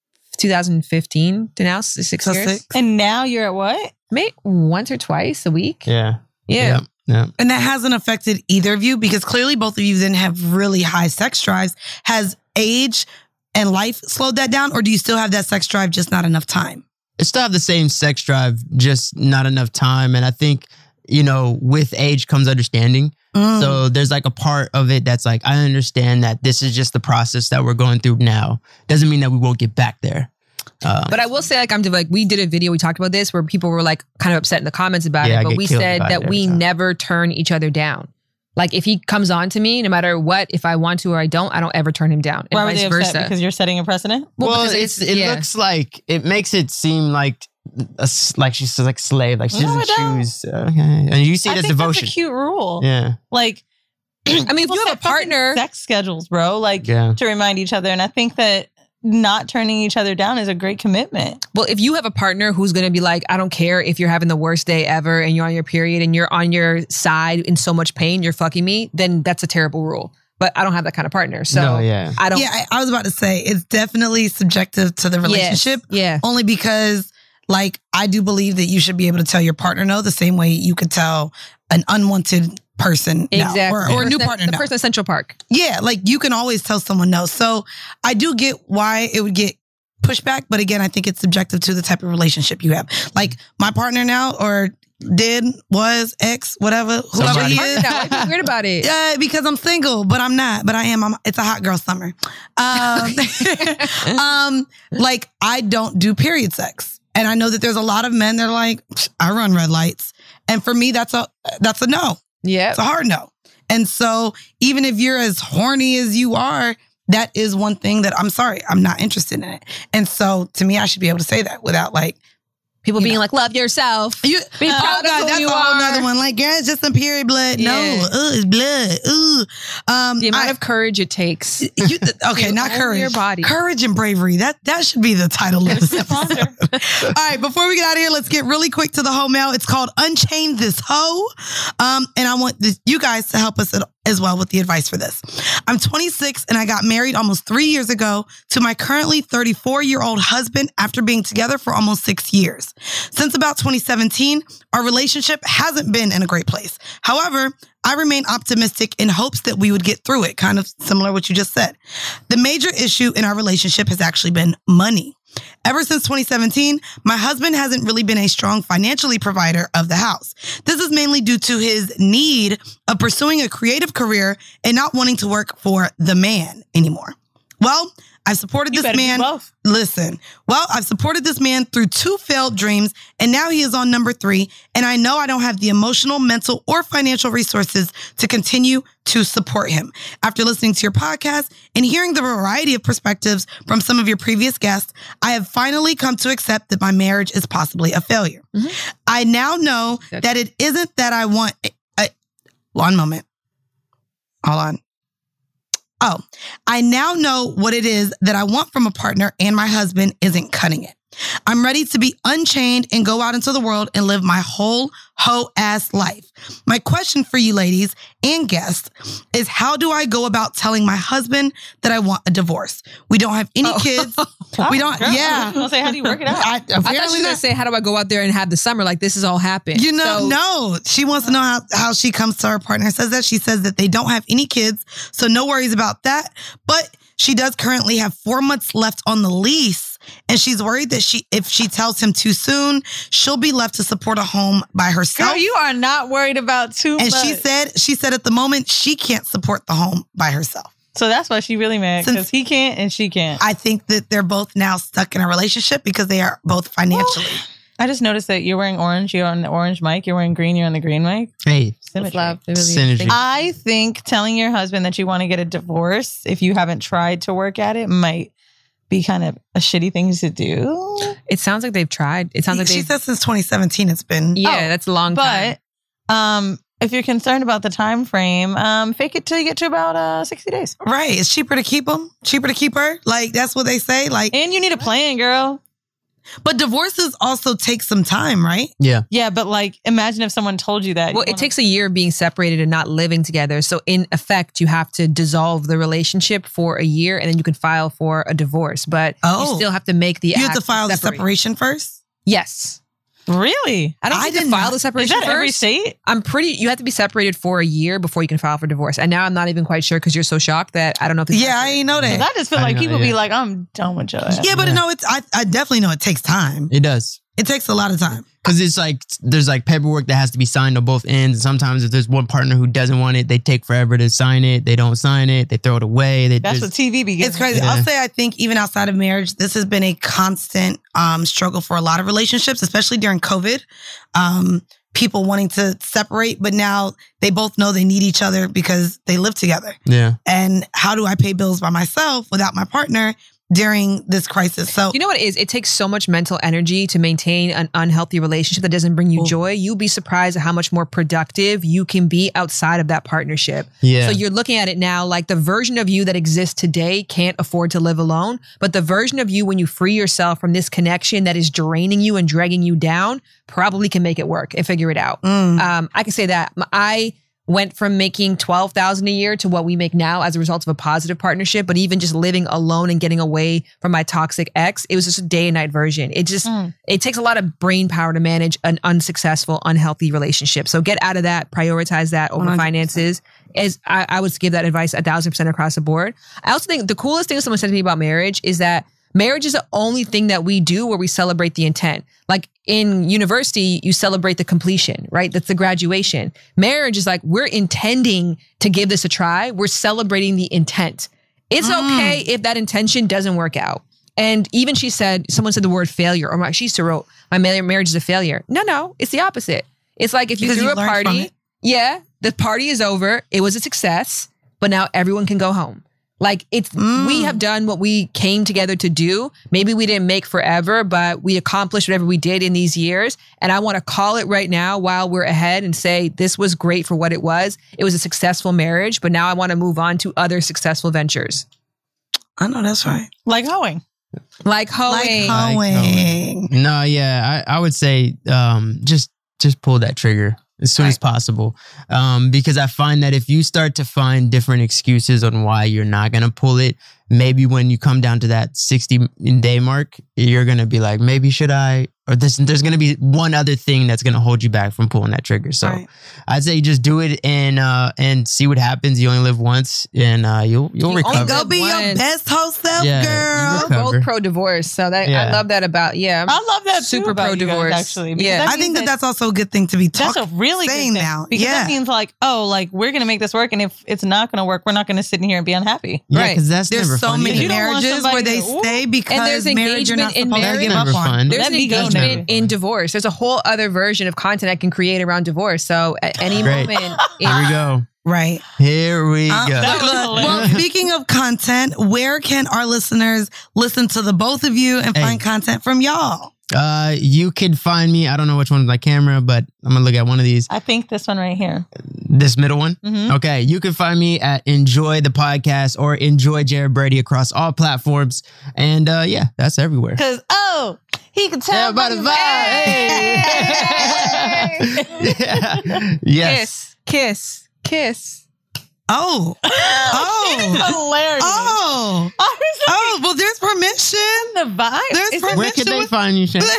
D: 2015 to now, 6
B: So
D: years.
B: 6.
C: And now you're at what?
D: Maybe once or twice a week.
E: Yeah.
D: Yeah.
E: Yeah.
B: And that hasn't affected either of you because clearly both of you then have really high sex drives. Has age and life slowed that down, or do you still have that sex drive, just not enough time?
E: It still have the same sex drive, just not enough time. And I think, with age comes understanding. So there's like a part of it that's like, I understand that this is just the process that we're going through now. Doesn't mean that we won't get back there.
D: But I will say, we did a video, we talked about this, where people were like kind of upset in the comments about
E: Yeah, I
D: it. But
E: get
D: we
E: killed
D: said
E: by it
D: that
E: every
D: we
E: time.
D: never turn each other down. Like if he comes on to me, no matter what, if I want to or I don't ever turn him down. And
C: Why were
D: vice
C: they
D: versa.
C: upset? Because you're setting a precedent?
E: Well,
D: because
E: it
D: yeah.
E: looks like, it makes it seem like she's like slave, like she
C: No,
E: doesn't
C: I don't.
E: choose. Okay. And you see it
C: I
E: as
C: think
E: devotion.
C: that's a cute rule.
E: Yeah.
C: Like,
D: I mean, if you have a partner,
C: sex schedules, bro, like
E: Yeah.
C: to remind each other. And I think that not turning each other down is a great commitment.
D: well, if you have a partner who's going to be like, I don't care if you're having the worst day ever and you're on your period and you're on your side in so much pain, you're fucking me, then that's a terrible rule. But I don't have that kind of partner. So
E: No, yeah.
D: I don't.
B: Yeah, I was about to say it's definitely subjective to the relationship.
D: Yeah.
B: Only because, like, I do believe that you should be able to tell your partner no the same way you could tell an unwanted person no,
D: Exactly.
B: or a new partner
D: The
B: no.
D: person at Central Park.
B: Yeah, like you can always tell someone no. So I do get why it would get pushed back, but again, I think it's subjective to the type of relationship you have. Like my partner now, or was ex, whatever, whoever
E: Somebody.
B: he is.
D: Why are you weird about it?
B: Yeah, because I'm single, but I'm not. But I am. It's a hot girl summer. Like I don't do period sex, and I know that there's a lot of men that are like, I run red lights, and for me, that's a no.
D: Yeah.
B: It's a hard no. And so even if you're as horny as you are, that is one thing that I'm sorry, I'm not interested in it. And so to me, I should be able to say that without like,
D: people being like, love yourself.
B: Be proud of who
C: that's
B: you
C: a whole
B: nother one. Like, girl, it's just some period blood.
D: Yeah.
B: No, it's blood.
D: The amount of courage it takes.
B: Okay, not
D: own
B: courage.
D: your body.
B: Courage and bravery. That should be the title of this episode. All right, before we get out of here, let's get really quick to the hoe mail. It's called Unchain This Hoe. And I want you guys to help us as well with the advice for this. I'm 26 and I got married almost 3 years ago to my currently 34-year-old husband after being together for almost 6 years. Since about 2017, our relationship hasn't been in a great place. However, I remain optimistic in hopes that we would get through it, kind of similar to what you just said. The major issue in our relationship has actually been money. Ever since 2017, my husband hasn't really been a strong financially provider of the house. This is mainly due to his need of pursuing a creative career and not wanting to work for the man anymore. Well, I've supported this man. I've supported this man through 2 failed dreams, and now he is on number 3. And I know I don't have the emotional, mental, or financial resources to continue to support him. After listening to your podcast and hearing the variety of perspectives from some of your previous guests, I have finally come to accept that my marriage is possibly a failure. Mm-hmm. I now know that it isn't that I want. One moment. Hold on. Oh, I now know what it is that I want from a partner, and my husband isn't cutting it. I'm ready to be unchained and go out into the world and live my whole hoe-ass life. My question for you ladies and guests is, how do I go about telling my husband that I want a divorce? We don't have any kids. We don't,
C: I was gonna say, how do you work it out?
D: I thought you were going to say, how do I go out there and have the summer? Like, this has all happened.
B: No. She wants to know how she comes to her partner. Says that she says that they don't have any kids, so no worries about that. But she does currently have 4 months left on the lease, and she's worried that if she tells him too soon, she'll be left to support a home by herself.
C: Girl, you are not worried about too much.
B: And she said at the moment she can't support the home by herself.
C: So that's why she really mad, because he can't and she can't.
B: I think that they're both now stuck in a relationship because they are both financially.
C: I just noticed that you're wearing orange. You're on the orange mic. You're wearing green. You're on the green mic.
E: Hey,
C: Symmetry.
D: Love. It really
E: Synergy.
C: I think telling your husband that you want to get a divorce, if you haven't tried to work at it, might be kind of a shitty thing to do.
D: It sounds like they've tried. It sounds like
B: she said since 2017 it's been.
D: Yeah, that's a long time.
C: But if you're concerned about the time frame, fake it till you get to about 60 days.
B: Right. It's cheaper to keep them. Cheaper to keep her. Like, that's what they say. Like,
C: and you need a plan, girl.
B: But divorces also take some time, right?
E: Yeah.
C: Yeah, but like, imagine if someone told you that.
D: Well, it takes a year being separated and not living together. So in effect, you have to dissolve the relationship for a year and then you can file for a divorce. But you still have to make the
B: You have to file the separation first?
D: Yes.
C: Really?
D: I don't think to file the separation
C: Is that
D: first.
C: every state?
D: You have to be separated for a year before you can file for divorce. And now I'm not even quite sure because you're so shocked that I don't know if it's
B: I ain't know that.
C: I just feel like people be like, I'm done with your ass.
B: Yeah, but no, I definitely know it takes time.
E: It does.
B: It takes a lot of time.
E: Because it's like, there's like paperwork that has to be signed on both ends. And sometimes if there's one partner who doesn't want it, they take forever to sign it. They don't sign it. They throw it away.
C: That's what TV begins.
B: It's crazy.
E: Yeah.
B: I'll say I think even outside of marriage, this has been a constant struggle for a lot of relationships, especially during COVID. People wanting to separate, but now they both know they need each other because they live together.
E: Yeah.
B: And how do I pay bills by myself without my partner during this crisis? So
D: you know what it is? It takes so much mental energy to maintain an unhealthy relationship that doesn't bring you joy. You'll be surprised at how much more productive you can be outside of that partnership.
E: Yeah.
D: So you're looking at it now like the version of you that exists today can't afford to live alone, but the version of you when you free yourself from this connection that is draining you and dragging you down probably can make it work and figure it out. I can say that. I went from making $12,000 a year to what we make now as a result of a positive partnership. But even just living alone and getting away from my toxic ex, it was just a day and night version. It just, it takes a lot of brain power to manage an unsuccessful, unhealthy relationship. So get out of that, prioritize that over 100%. Finances. As I would give that advice 1,000% across the board. I also think the coolest thing someone said to me about marriage is that marriage is the only thing that we do where we celebrate the intent. Like in university, you celebrate the completion, right? That's the graduation. Marriage is like, we're intending to give this a try. We're celebrating the intent. It's okay if that intention doesn't work out. And even someone said the word failure, or she used to wrote, my marriage is a failure. No, it's the opposite. It's like if you threw a party, the party is over. It was a success, but now everyone can go home. Like we have done what we came together to do. Maybe we didn't make forever, but we accomplished whatever we did in these years. And I want to call it right now while we're ahead and say, this was great for what it was. It was a successful marriage, but now I want to move on to other successful ventures.
B: I know that's right.
C: Like hoeing.
D: Like hoeing.
E: No, yeah, I would say just pull that trigger as soon as possible. Because I find that if you start to find different excuses on why you're not going to pull it, maybe when you come down to that 60-day mark, you're going to be like, maybe should I? Or there's going to be one other thing that's going to hold you back from pulling that trigger. So I'd say just do it and see what happens. You only live once, and you'll recover.
B: Go be your best whole self, girl.
D: We're both pro-divorce, so that I love that about
C: I love that
D: super pro-divorce.
C: Actually,
D: yeah,
B: I think that's also a good thing to be talking.
C: That's a really good thing
B: now,
C: because that means like we're gonna make this work, and if it's not gonna work, we're not gonna sit in here and be unhappy.
E: Yeah, because that's
B: there's
E: never
B: so
E: fun
B: many
E: either.
B: marriages where they stay because
D: and there's
B: marriage you're not
D: engagement
B: supposed
D: in
B: to
D: marriage.
B: give up on.
D: There's an engagement in divorce. There's a whole other version of content I can create around divorce. So at any moment,
E: Here we go.
B: Right.
E: Here we go.
B: Well, speaking of content, where can our listeners listen to the both of you and find content from y'all?
E: You can find me. I don't know which one's my camera, but I'm gonna look at one of these.
C: I think this one right here.
E: This middle one?
C: Mm-hmm.
E: Okay. You can find me at Enjoy the Podcast or Enjoy Jared Brady across all platforms. And yeah, that's everywhere.
C: Because, he can tell
E: by the vibe. Hey. Yes.
D: Kiss.
B: Oh.
C: Hilarious.
B: Well, there's permission.
C: The vibe.
B: There's permission.
E: Where can they find you, Shan?
C: He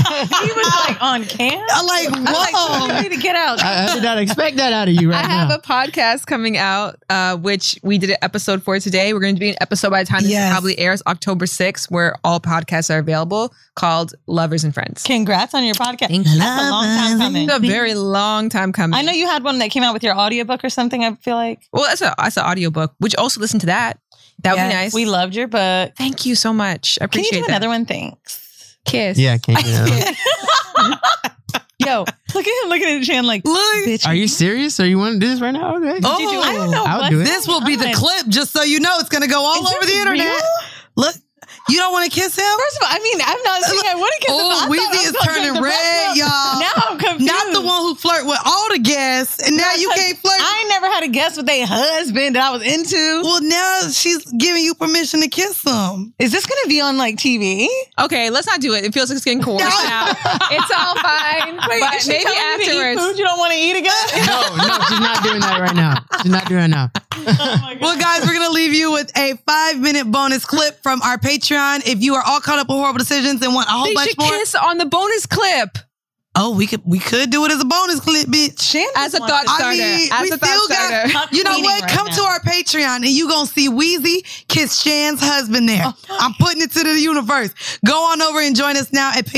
C: was like on cam.
B: Like, whoa.
C: I need to get out.
E: I did not expect that out of you right
D: I
E: now.
D: have a podcast coming out, which we did an episode for today. We're going to be an episode by the time this probably airs, October 6th, where all podcasts are available, called Lovers and Friends.
C: Congrats on your podcast.
D: Thank you.
C: That's a long time coming.
D: It's a very long time coming.
C: I know you had one that came out with your audiobook or something, I feel like.
D: Well, that's an audiobook. Would you also listen to that? That would be nice.
C: We loved your book.
D: Thank you so much. I appreciate
C: Can you do
D: that.
C: another one? Thanks.
D: Kiss.
E: Yeah, can you do another one?
C: Yo, look at him looking at Shan like,
B: look.
C: Bitch,
E: Are you serious? Are you want to do this right now? Okay.
B: Oh,
C: I don't know.
E: I'll do it.
B: This will be the clip, just so you know. It's going to go all over the internet.
C: Real?
B: Look, you don't want to kiss him?
C: First of all, I mean, I'm not saying I want to kiss him.
B: Oh, Weezy is turning red, y'all.
C: Now I'm confused.
B: Not the one who flirt with all the guests, and now you can't flirt.
C: I never had a guest with a husband that I was into.
B: Well, now she's giving you permission to kiss him.
C: Is this going to be on like TV?
D: Okay, let's not do it. It feels like it's getting coerced now. It's all fine.
C: Wait,
D: but
C: is she
D: maybe
C: telling you to eat
D: afterwards.
C: food you don't want to eat again?
E: No, she's not doing that right now. She's not doing it now.
C: Oh my God.
B: Well, guys, we're going to leave you with a 5-minute bonus clip from our Patreon. If you are all caught up with horrible decisions and want a whole
D: They
B: bunch
D: should
B: more.
D: kiss on the bonus clip.
B: Oh, we could do it as a bonus clip, bitch.
C: Shan
D: As a thought starter.
B: we
D: As a thought starter.
B: got, you know what? Come to our Patreon and you gonna see Weezy kiss Shan's husband there. I'm putting it to the universe. Go on over and join us now at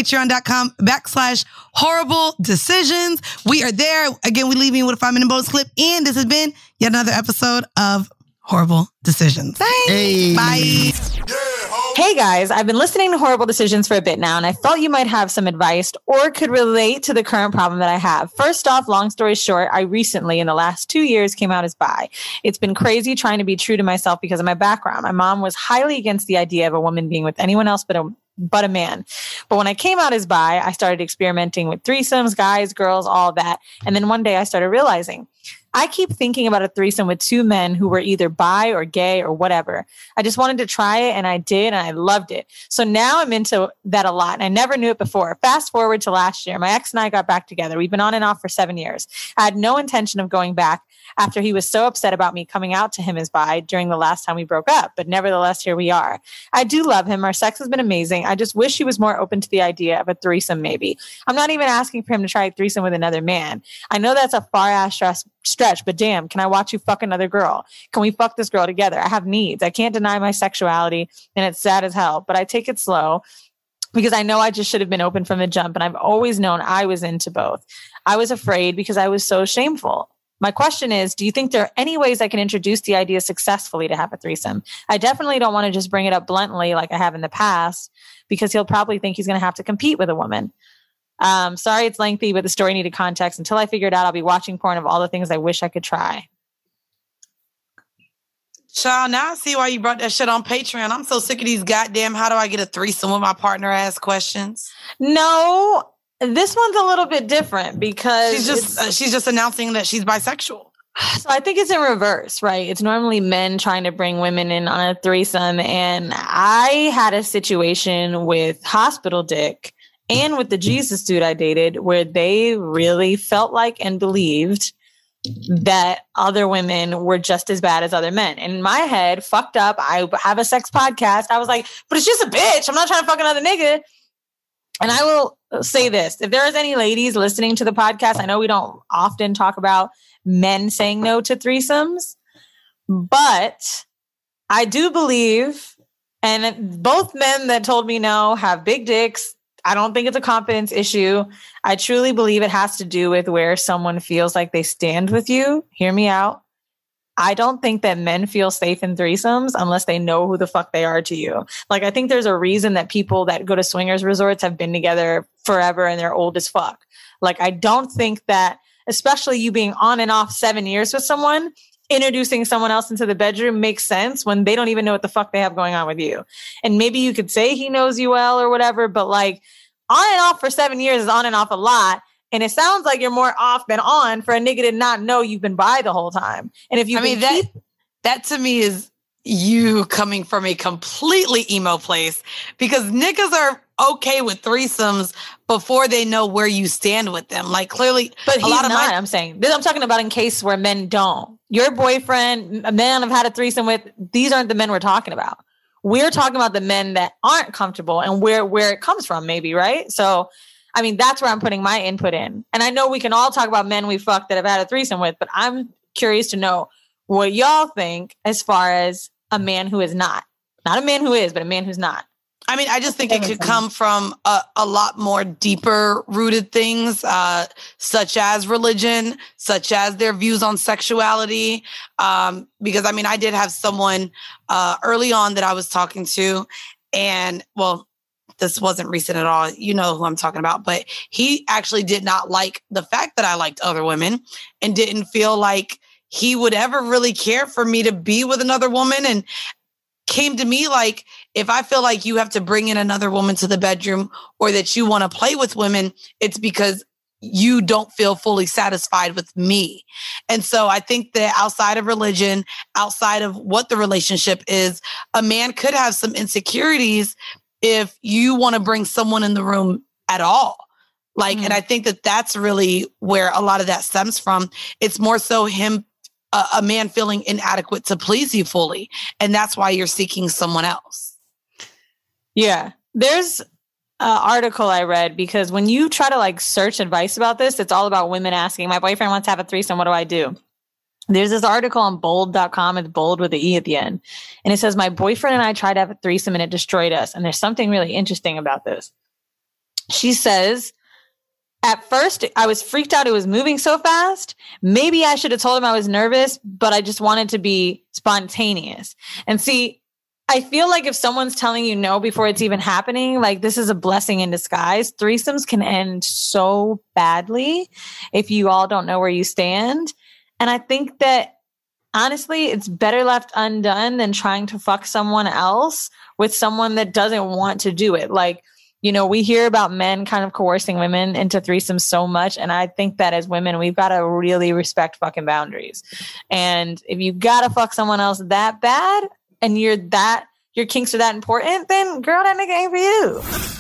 B: patreon.com/horrible decisions. We are there. Again, we leave you with a 5-minute bonus clip. And this has been yet another episode of Horrible Decisions. Thanks.
E: Hey.
B: Bye.
F: Hey guys, I've been listening to Horrible Decisions for a bit now, and I felt you might have some advice or could relate to the current problem that I have. First off, long story short, I recently, in the last 2 years, came out as bi. It's been crazy trying to be true to myself because of my background. My mom was highly against the idea of a woman being with anyone else but a man. But when I came out as bi, I started experimenting with threesomes, guys, girls, all that. And then one day I started realizing I keep thinking about a threesome with two men who were either bi or gay or whatever. I just wanted to try it, and I did, and I loved it. So now I'm into that a lot, and I never knew it before. Fast forward to last year, my ex and I got back together. We've been on and off for 7 years. I had no intention of going back after he was so upset about me coming out to him as bi during the last time we broke up. But nevertheless, here we are. I do love him. Our sex has been amazing. I just wish he was more open to the idea of a threesome, maybe. I'm not even asking for him to try a threesome with another man. I know that's a far-ass stretch, but damn, can I watch you fuck another girl? Can we fuck this girl together? I have needs. I can't deny my sexuality, and it's sad as hell, but I take it slow because I know I just should have been open from the jump, and I've always known I was into both. I was afraid because I was so shameful. My question is, do you think there are any ways I can introduce the idea successfully to have a threesome? I definitely don't want to just bring it up bluntly like I have in the past, because he'll probably think he's going to have to compete with a woman. Sorry it's lengthy, but the story needed context. Until I figure it out, I'll be watching porn of all the things I wish I could try.
B: Child, now I see why you brought that shit on Patreon. I'm so sick of these goddamn how do I get a threesome with my partner ass questions.
F: No, this one's a little bit different because
B: she's just announcing that she's bisexual.
F: So I think it's in reverse, right? It's normally men trying to bring women in on a threesome. And I had a situation with Hospital Dick and with the Jesus dude I dated where they really felt like and believed that other women were just as bad as other men. And in my head, fucked up, I have a sex podcast. I was like, but it's just a bitch. I'm not trying to fuck another nigga. And I will say this. If there is any ladies listening to the podcast, I know we don't often talk about men saying no to threesomes, but I do believe, and both men that told me no have big dicks. I don't think it's a confidence issue. I truly believe it has to do with where someone feels like they stand with you. Hear me out. I don't think that men feel safe in threesomes unless they know who the fuck they are to you. Like, I think there's a reason that people that go to swingers resorts have been together forever and they're old as fuck. Like, I don't think that, especially you being on and off 7 years with someone, introducing someone else into the bedroom makes sense when they don't even know what the fuck they have going on with you. And maybe you could say he knows you well or whatever, but like on and off for 7 years is on and off a lot. And it sounds like you're more off than on for a nigga to not know you've been bi the whole time. And if you,
B: that to me is you coming from a completely emo place because niggas are okay with threesomes before they know where you stand with them. Like clearly,
F: but he's not. I'm saying this. I'm talking about in case where men don't. Your boyfriend, a man I've had a threesome with. These aren't the men we're talking about. We're talking about the men that aren't comfortable and where it comes from, maybe, right? So, I mean, that's where I'm putting my input in. And I know we can all talk about men we fucked that have had a threesome with, but I'm curious to know what y'all think as far as a man who is not a man who is, but a man who's not.
B: I mean, I just think it could come from a lot more deeper rooted things, such as religion, such as their views on sexuality. Because I mean, I did have someone early on that I was talking to, and well, this wasn't recent at all. You know who I'm talking about, but he actually did not like the fact that I liked other women and didn't feel like he would ever really care for me to be with another woman, and came to me like, if I feel like you have to bring in another woman to the bedroom or that you want to play with women, it's because you don't feel fully satisfied with me. And so I think that outside of religion, outside of what the relationship is, a man could have some insecurities if you want to bring someone in the room at all. Like, and I think that that's really where a lot of that stems from. It's more so him, a man feeling inadequate to please you fully. And that's why you're seeking someone else.
F: Yeah. There's an article I read because when you try to like search advice about this, it's all about women asking, my boyfriend wants to have a threesome. What do I do? There's this article on bold.com. It's bold with the E at the end. And it says, my boyfriend and I tried to have a threesome and it destroyed us. And there's something really interesting about this. She says, at first, I was freaked out. It was moving so fast. Maybe I should have told him I was nervous, but I just wanted to be spontaneous. And see, I feel like if someone's telling you no before it's even happening, like this is a blessing in disguise. Threesomes can end so badly if you all don't know where you stand. And I think that honestly, it's better left undone than trying to fuck someone else with someone that doesn't want to do it. Like, you know, we hear about men kind of coercing women into threesomes so much. And I think that as women, we've got to really respect fucking boundaries. And if you got to fuck someone else that bad and your kinks are that important, then girl, that nigga ain't for you.